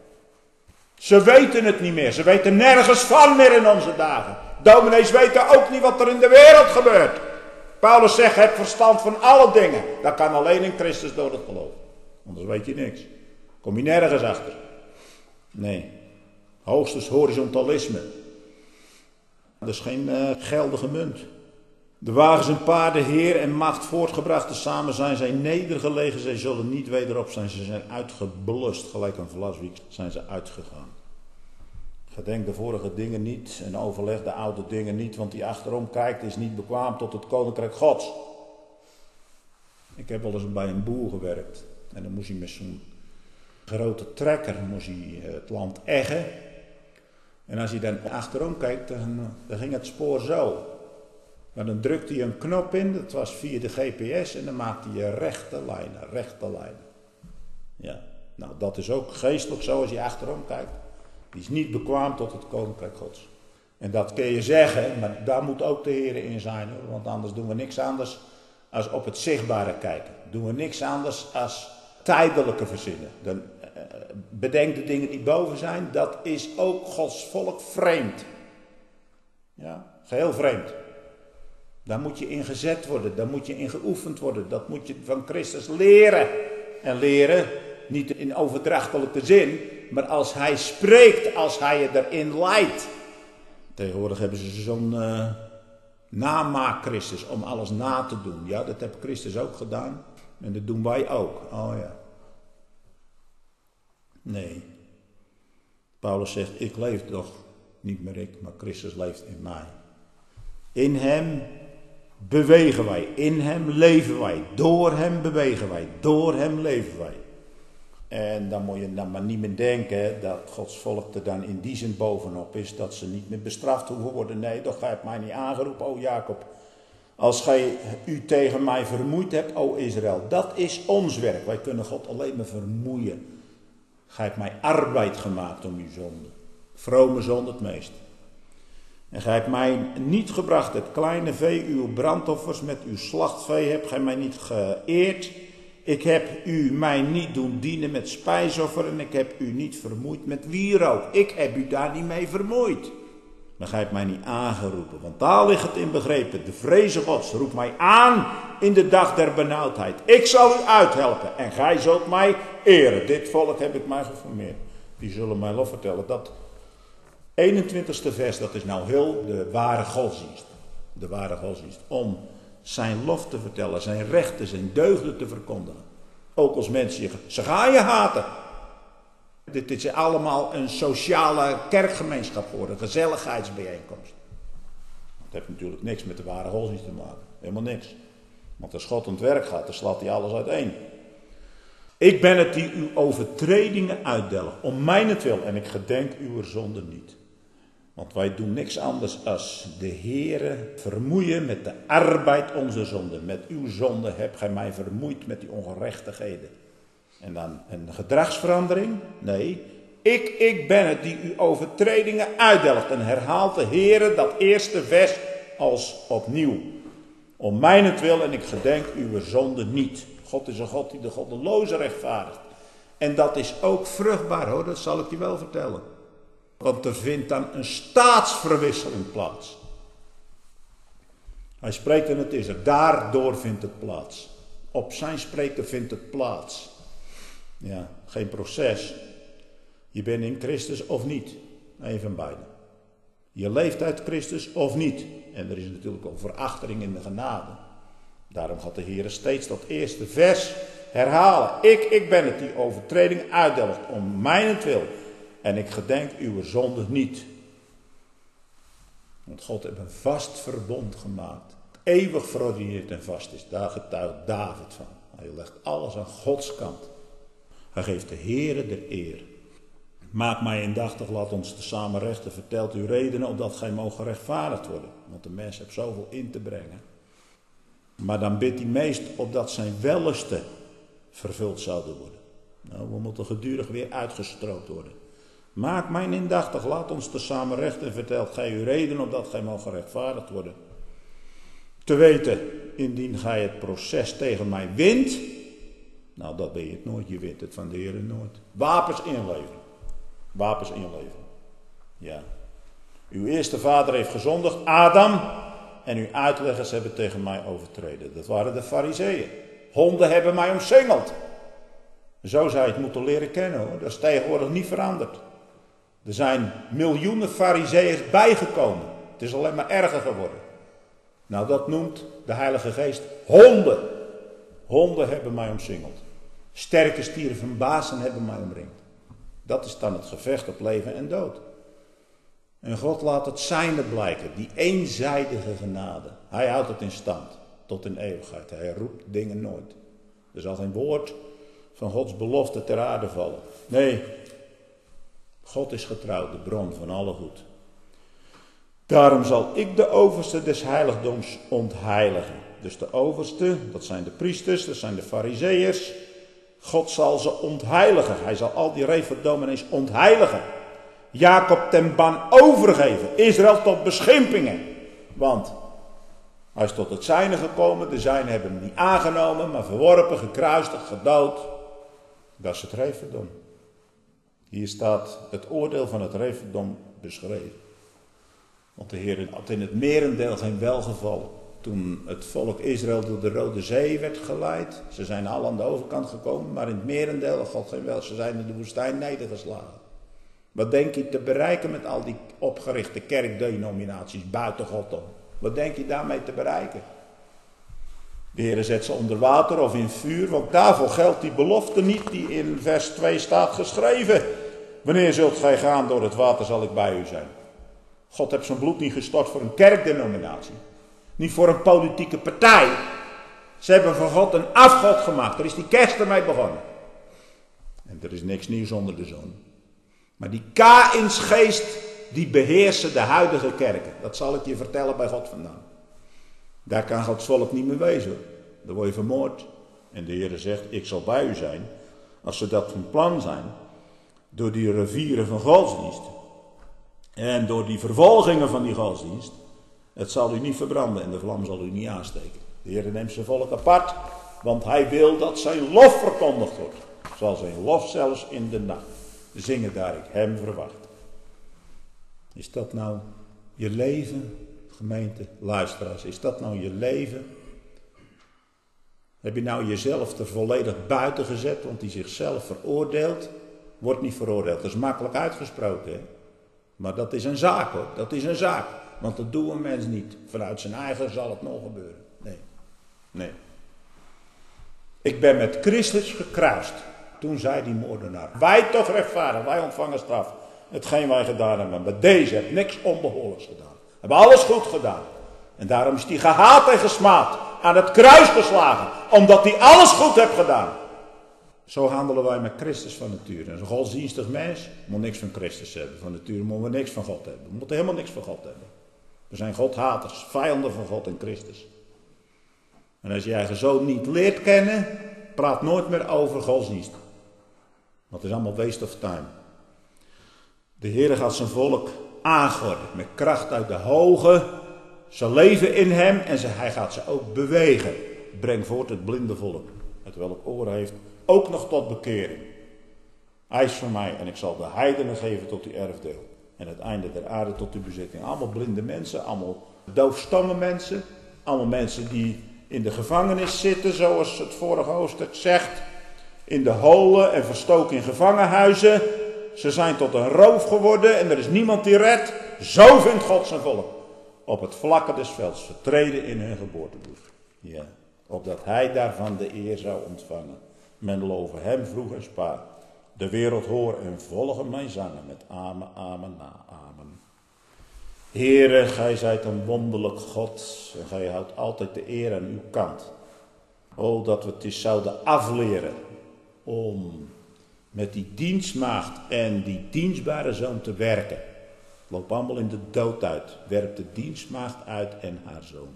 Ze weten het niet meer. Ze weten nergens van meer in onze dagen. Dominees weten ook niet wat er in de wereld gebeurt. Paulus zegt, heb verstand van alle dingen. Dat kan alleen in Christus door het geloof. Anders weet je niks. Kom je nergens achter. Nee. Hoogstens horizontalisme. Dat is geen uh, geldige munt. De wagens en paarden, Heer en macht voortgebracht te samen zijn zij nedergelegen. Zij zullen niet wederop zijn. Ze zijn uitgeblust. Gelijk een vlaswiek zijn ze uitgegaan. Gedenk de vorige dingen niet en overleg de oude dingen niet. Want die achterom kijkt is niet bekwaam tot het koninkrijk Gods. Ik heb wel eens bij een boer gewerkt. En dan moest hij met zo'n grote trekker moest hij het land eggen. En als hij dan achterom kijkt, dan, dan ging het spoor zo. Maar dan drukte hij een knop in, dat was via de G P S, en dan maakte hij rechte lijnen, rechte lijnen. Ja, nou dat is ook geestelijk zo als je achterom kijkt. Die is niet bekwaam tot het koninkrijk Gods. En dat kun je zeggen, maar daar moet ook de Heer in zijn, hoor, want anders doen we niks anders als op het zichtbare kijken. Doen we niks anders als tijdelijke verzinnen. Dan uh, bedenk de dingen die boven zijn, dat is ook Gods volk vreemd. Ja, geheel vreemd. Daar moet je in gezet worden, daar moet je in geoefend worden. Dat moet je van Christus leren. En leren, niet in overdrachtelijke zin, maar als hij spreekt, als hij je erin leidt. Tegenwoordig hebben ze zo'n uh, namaak Christus om alles na te doen. Ja, dat heeft Christus ook gedaan. En dat doen wij ook. Oh ja. Nee. Paulus zegt, ik leef toch niet meer ik, maar Christus leeft in mij. In hem bewegen wij, in hem leven wij, door hem bewegen wij, door hem leven wij. En dan moet je dan maar niet meer denken dat Gods volk er dan in die zin bovenop is, dat ze niet meer bestraft hoeven worden. Nee, toch, gij hebt mij niet aangeroepen, o Jacob. Als gij u tegen mij vermoeid hebt, o Israël, dat is ons werk. Wij kunnen God alleen maar vermoeien. Gij hebt mij arbeid gemaakt om uw zonde. Vrome zonde het meest. En gij hebt mij niet gebracht het kleine vee, uw brandoffers met uw slachtvee hebt gij mij niet geëerd. Ik heb u mij niet doen dienen met spijsoffer en ik heb u niet vermoeid met wierook. Ik heb u daar niet mee vermoeid. Maar gij hebt mij niet aangeroepen, want daar ligt het in begrepen. De vreze Gods roept mij aan in de dag der benauwdheid. Ik zal u uithelpen en gij zult mij eren. Dit volk heb ik mij geformeerd. Die zullen mij lof vertellen. Dat eenentwintigste vers, dat is nou heel de ware godsdienst. De ware godsdienst. Om zijn lof te vertellen, zijn rechten, zijn deugden te verkondigen. Ook als mensen je, ze gaan je haten. Dit is allemaal een sociale kerkgemeenschap geworden, een gezelligheidsbijeenkomst. Dat heeft natuurlijk niks met de ware godsdienst te maken. Helemaal niks. Want als God aan het werk gaat, dan slaat hij alles uiteen. Ik ben het die uw overtredingen uitdelen, om mijnentwil, en ik gedenk uw zonde niet. Want wij doen niks anders als de Heere vermoeien met de arbeid onze zonde. Met uw zonde hebt gij mij vermoeid met die ongerechtigheden. En dan een gedragsverandering? Nee. Ik, ik ben het die uw overtredingen uitdelgt. En herhaalt de Heere dat eerste vers als opnieuw. Om mijnentwil en ik gedenk uw zonde niet. God is een God die de goddeloze rechtvaardigt. En dat is ook vruchtbaar hoor, dat zal ik je wel vertellen. Want er vindt dan een staatsverwisseling plaats. Hij spreekt en het is er. Daardoor vindt het plaats. Op zijn spreken vindt het plaats. Ja, geen proces. Je bent in Christus of niet. Een van beide. Je leeft uit Christus of niet. En er is natuurlijk ook verachtering in de genade. Daarom gaat de Heer steeds dat eerste vers herhalen. Ik, ik ben het die overtreding uitdelgt om mijnentwil. En ik gedenk uw zonde niet. Want God heeft een vast verbond gemaakt. Eeuwig verordineerd en vast is. Daar getuigt David van. Hij legt alles aan Gods kant. Hij geeft de Heere de eer. Maak mij indachtig, laat ons tezamen rechten. Vertelt u redenen opdat gij mogen rechtvaardigd worden. Want de mens heeft zoveel in te brengen. Maar dan bidt hij meest opdat zijn wellusten vervuld zouden worden. Nou, we moeten gedurig weer uitgestroopt worden. Maak mij indachtig, laat ons tezamen rechten. Vertelt gij u redenen opdat gij mogen rechtvaardigd worden. Te weten, indien gij het proces tegen mij wint. Nou, dat ben je het nooit. Je wint het van de Heer nooit. Wapens inleveren. Wapens inleveren. Ja. Uw eerste vader heeft gezondigd, Adam. En uw uitleggers hebben tegen mij overtreden. Dat waren de Farizeeën. Honden hebben mij omsingeld. Zo zou je het moeten leren kennen hoor. Dat is tegenwoordig niet veranderd. Er zijn miljoenen Farizeeërs bijgekomen. Het is alleen maar erger geworden. Nou, dat noemt de Heilige Geest honden. Honden hebben mij omsingeld. Sterke stieren van bazen hebben mij omringd. Dat is dan het gevecht op leven en dood. En God laat het zijnde blijken, die eenzijdige genade. Hij houdt het in stand, tot in eeuwigheid. Hij roept dingen nooit. Er zal geen woord van Gods belofte ter aarde vallen. Nee, God is getrouw, de bron van alle goed. Daarom zal ik de overste des heiligdoms ontheiligen. Dus de overste, dat zijn de priesters, dat zijn de Farizeeërs. God zal ze ontheiligen. Hij zal al die reverdominees ontheiligen. Jacob ten ban overgeven. Israël tot beschimpingen. Want hij is tot het zijne gekomen. De zijnen hebben hem niet aangenomen, maar verworpen, gekruisigd, gedood. Dat is het reverdom. Hier staat het oordeel van het reverdom beschreven. Want de Heer had in het merendeel geen welgeval. Toen het volk Israël door de Rode Zee werd geleid. Ze zijn al aan de overkant gekomen, maar in het merendeel had God geen wel. Ze zijn in de woestijn nedergeslagen. Wat denk je te bereiken met al die opgerichte kerkdenominaties buiten God om? Wat denk je daarmee te bereiken? De Heer zet ze onder water of in vuur, want daarvoor geldt die belofte niet die in vers twee staat geschreven. Wanneer zult gij gaan door het water, zal ik bij u zijn. God heeft zijn bloed niet gestort voor een kerkdenominatie. Niet voor een politieke partij. Ze hebben van God een afgod gemaakt. Daar is die kerst ermee begonnen. En er is niks nieuws onder de zon. Maar die Kainsgeest, die beheersen de huidige kerken. Dat zal ik je vertellen bij God vandaan. Daar kan Gods volk niet meer wezen. Dan word je vermoord. En de Heer zegt, ik zal bij u zijn. Als ze dat van plan zijn. Door die rivieren van godsdienst. En door die vervolgingen van die godsdienst. Het zal u niet verbranden en de vlam zal u niet aansteken. De Heer neemt zijn volk apart. Want hij wil dat zijn lof verkondigd wordt. Zoals zijn lof zelfs in de nacht. Zingen daar ik hem verwacht. Is dat nou je leven, gemeente, luisteraars? Is dat nou je leven? Heb je nou jezelf er volledig buiten gezet, want die zichzelf veroordeelt, wordt niet veroordeeld. Dat is makkelijk uitgesproken, hè? Maar dat is een zaak hoor, dat is een zaak. Want dat doet een mens niet. Vanuit zijn eigen zal het nog gebeuren. Nee, nee. Ik ben met Christus gekruist. Toen zei die moordenaar, wij toch rechtvaardig, wij ontvangen straf. Hetgeen wij gedaan hebben, maar deze heeft niks onbehoorlijks gedaan. We hebben alles goed gedaan. En daarom is hij gehaat en gesmaad, aan het kruis geslagen, omdat hij alles goed heeft gedaan. Zo handelen wij met Christus van nature. Een godsdienstig mens moet niks van Christus hebben. Van nature moeten we niks van God hebben. We moeten helemaal niks van God hebben. We zijn Godhaters, vijanden van God en Christus. En als je eigen zoon niet leert kennen, praat nooit meer over godsdienst. Want het is allemaal waste of time. De Heer gaat zijn volk aangorden met kracht uit de hoge. Ze leven in hem en ze, hij gaat ze ook bewegen. Breng voort het blinde volk, het welk oren heeft, ook nog tot bekering. Eis van mij en ik zal de heidenen geven tot uw erfdeel. En het einde der aarde tot uw bezitting. Allemaal blinde mensen, allemaal doofstomme mensen. Allemaal mensen die in de gevangenis zitten, zoals het vorige hoofdstuk zegt. In de holen en verstoken in gevangenhuizen. Ze zijn tot een roof geworden en er is niemand die redt. Zo vindt God zijn volk. Op het vlakke des velds vertreden in hun geboorteboer. Ja, opdat hij daarvan de eer zou ontvangen. Men loven hem vroeg en spaar. De wereld hoor en volgen mijn zangen met amen, amen, na amen. Heere, gij zijt een wonderlijk God en gij houdt altijd de eer aan uw kant. O, dat we het eens zouden afleren om met die dienstmaagd en die dienstbare zoon te werken. Loop allemaal in de dood uit. Werp de dienstmaagd uit en haar zoon.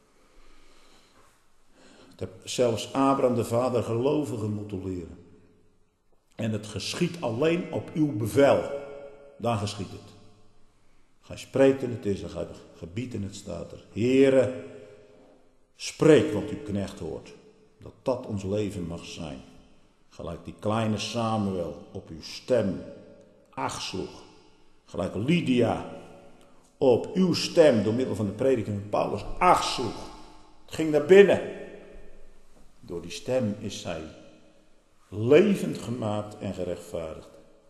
Zelfs Abraham de vader gelovigen moeten leren. En het geschiet alleen op uw bevel. Dan geschiet het. Gij spreekt en het is, en gij gebiedt en het staat er. Heere, spreek wat uw knecht hoort. Dat dat ons leven mag zijn. Gelijk die kleine Samuel op uw stem acht sloeg. Gelijk Lydia op uw stem door middel van de prediking van Paulus acht sloeg. Het ging naar binnen. Door die stem is zij levend gemaakt en gerechtvaardigd.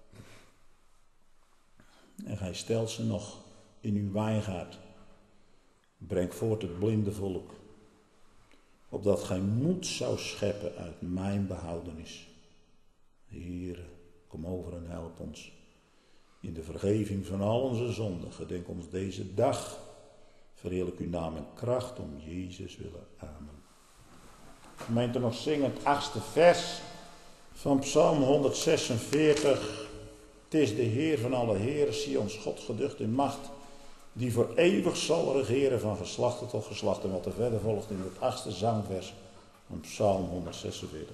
En gij stelt ze nog in uw wijngaard. Breng voort het blinde volk. Opdat gij moed zou scheppen uit mijn behoudenis. Heere, kom over en help ons. In de vergeving van al onze zonden. Gedenk ons deze dag. Verheerlijk uw naam en kracht om Jezus willen. Amen. Gemeente nog zingen het achtste vers van Psalm honderdzesenveertig. Het is de Heer van alle heren, zie ons God geducht in macht, die voor eeuwig zal regeren van geslachten tot geslachten. En wat er verder volgt in het achtste zangvers van Psalm honderdzesenveertig.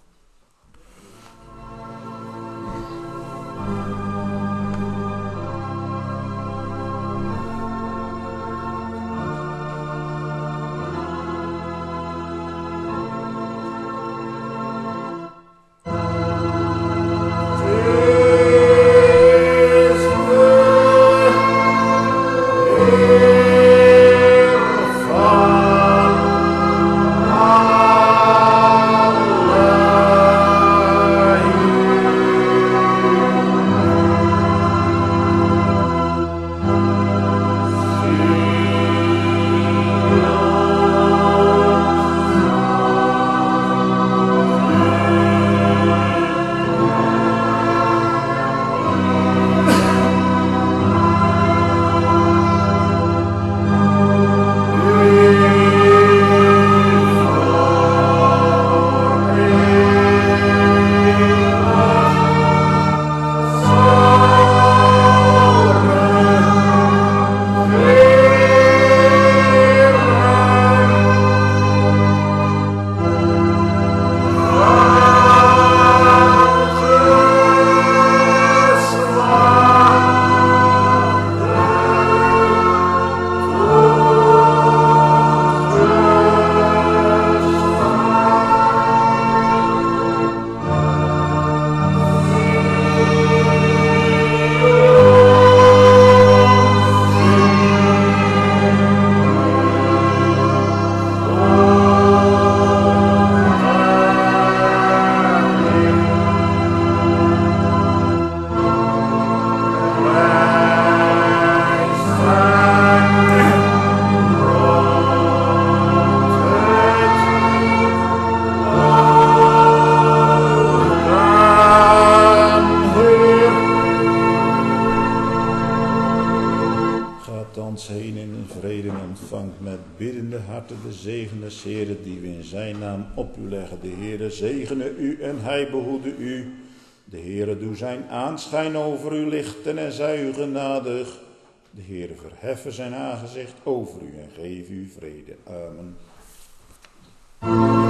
Op u leggen. De Heere zegene u en hij behoede u. De Heere doe zijn aanschijn over u lichten en zij u genadig. De Heere verheffen zijn aangezicht over u en geef u vrede. Amen.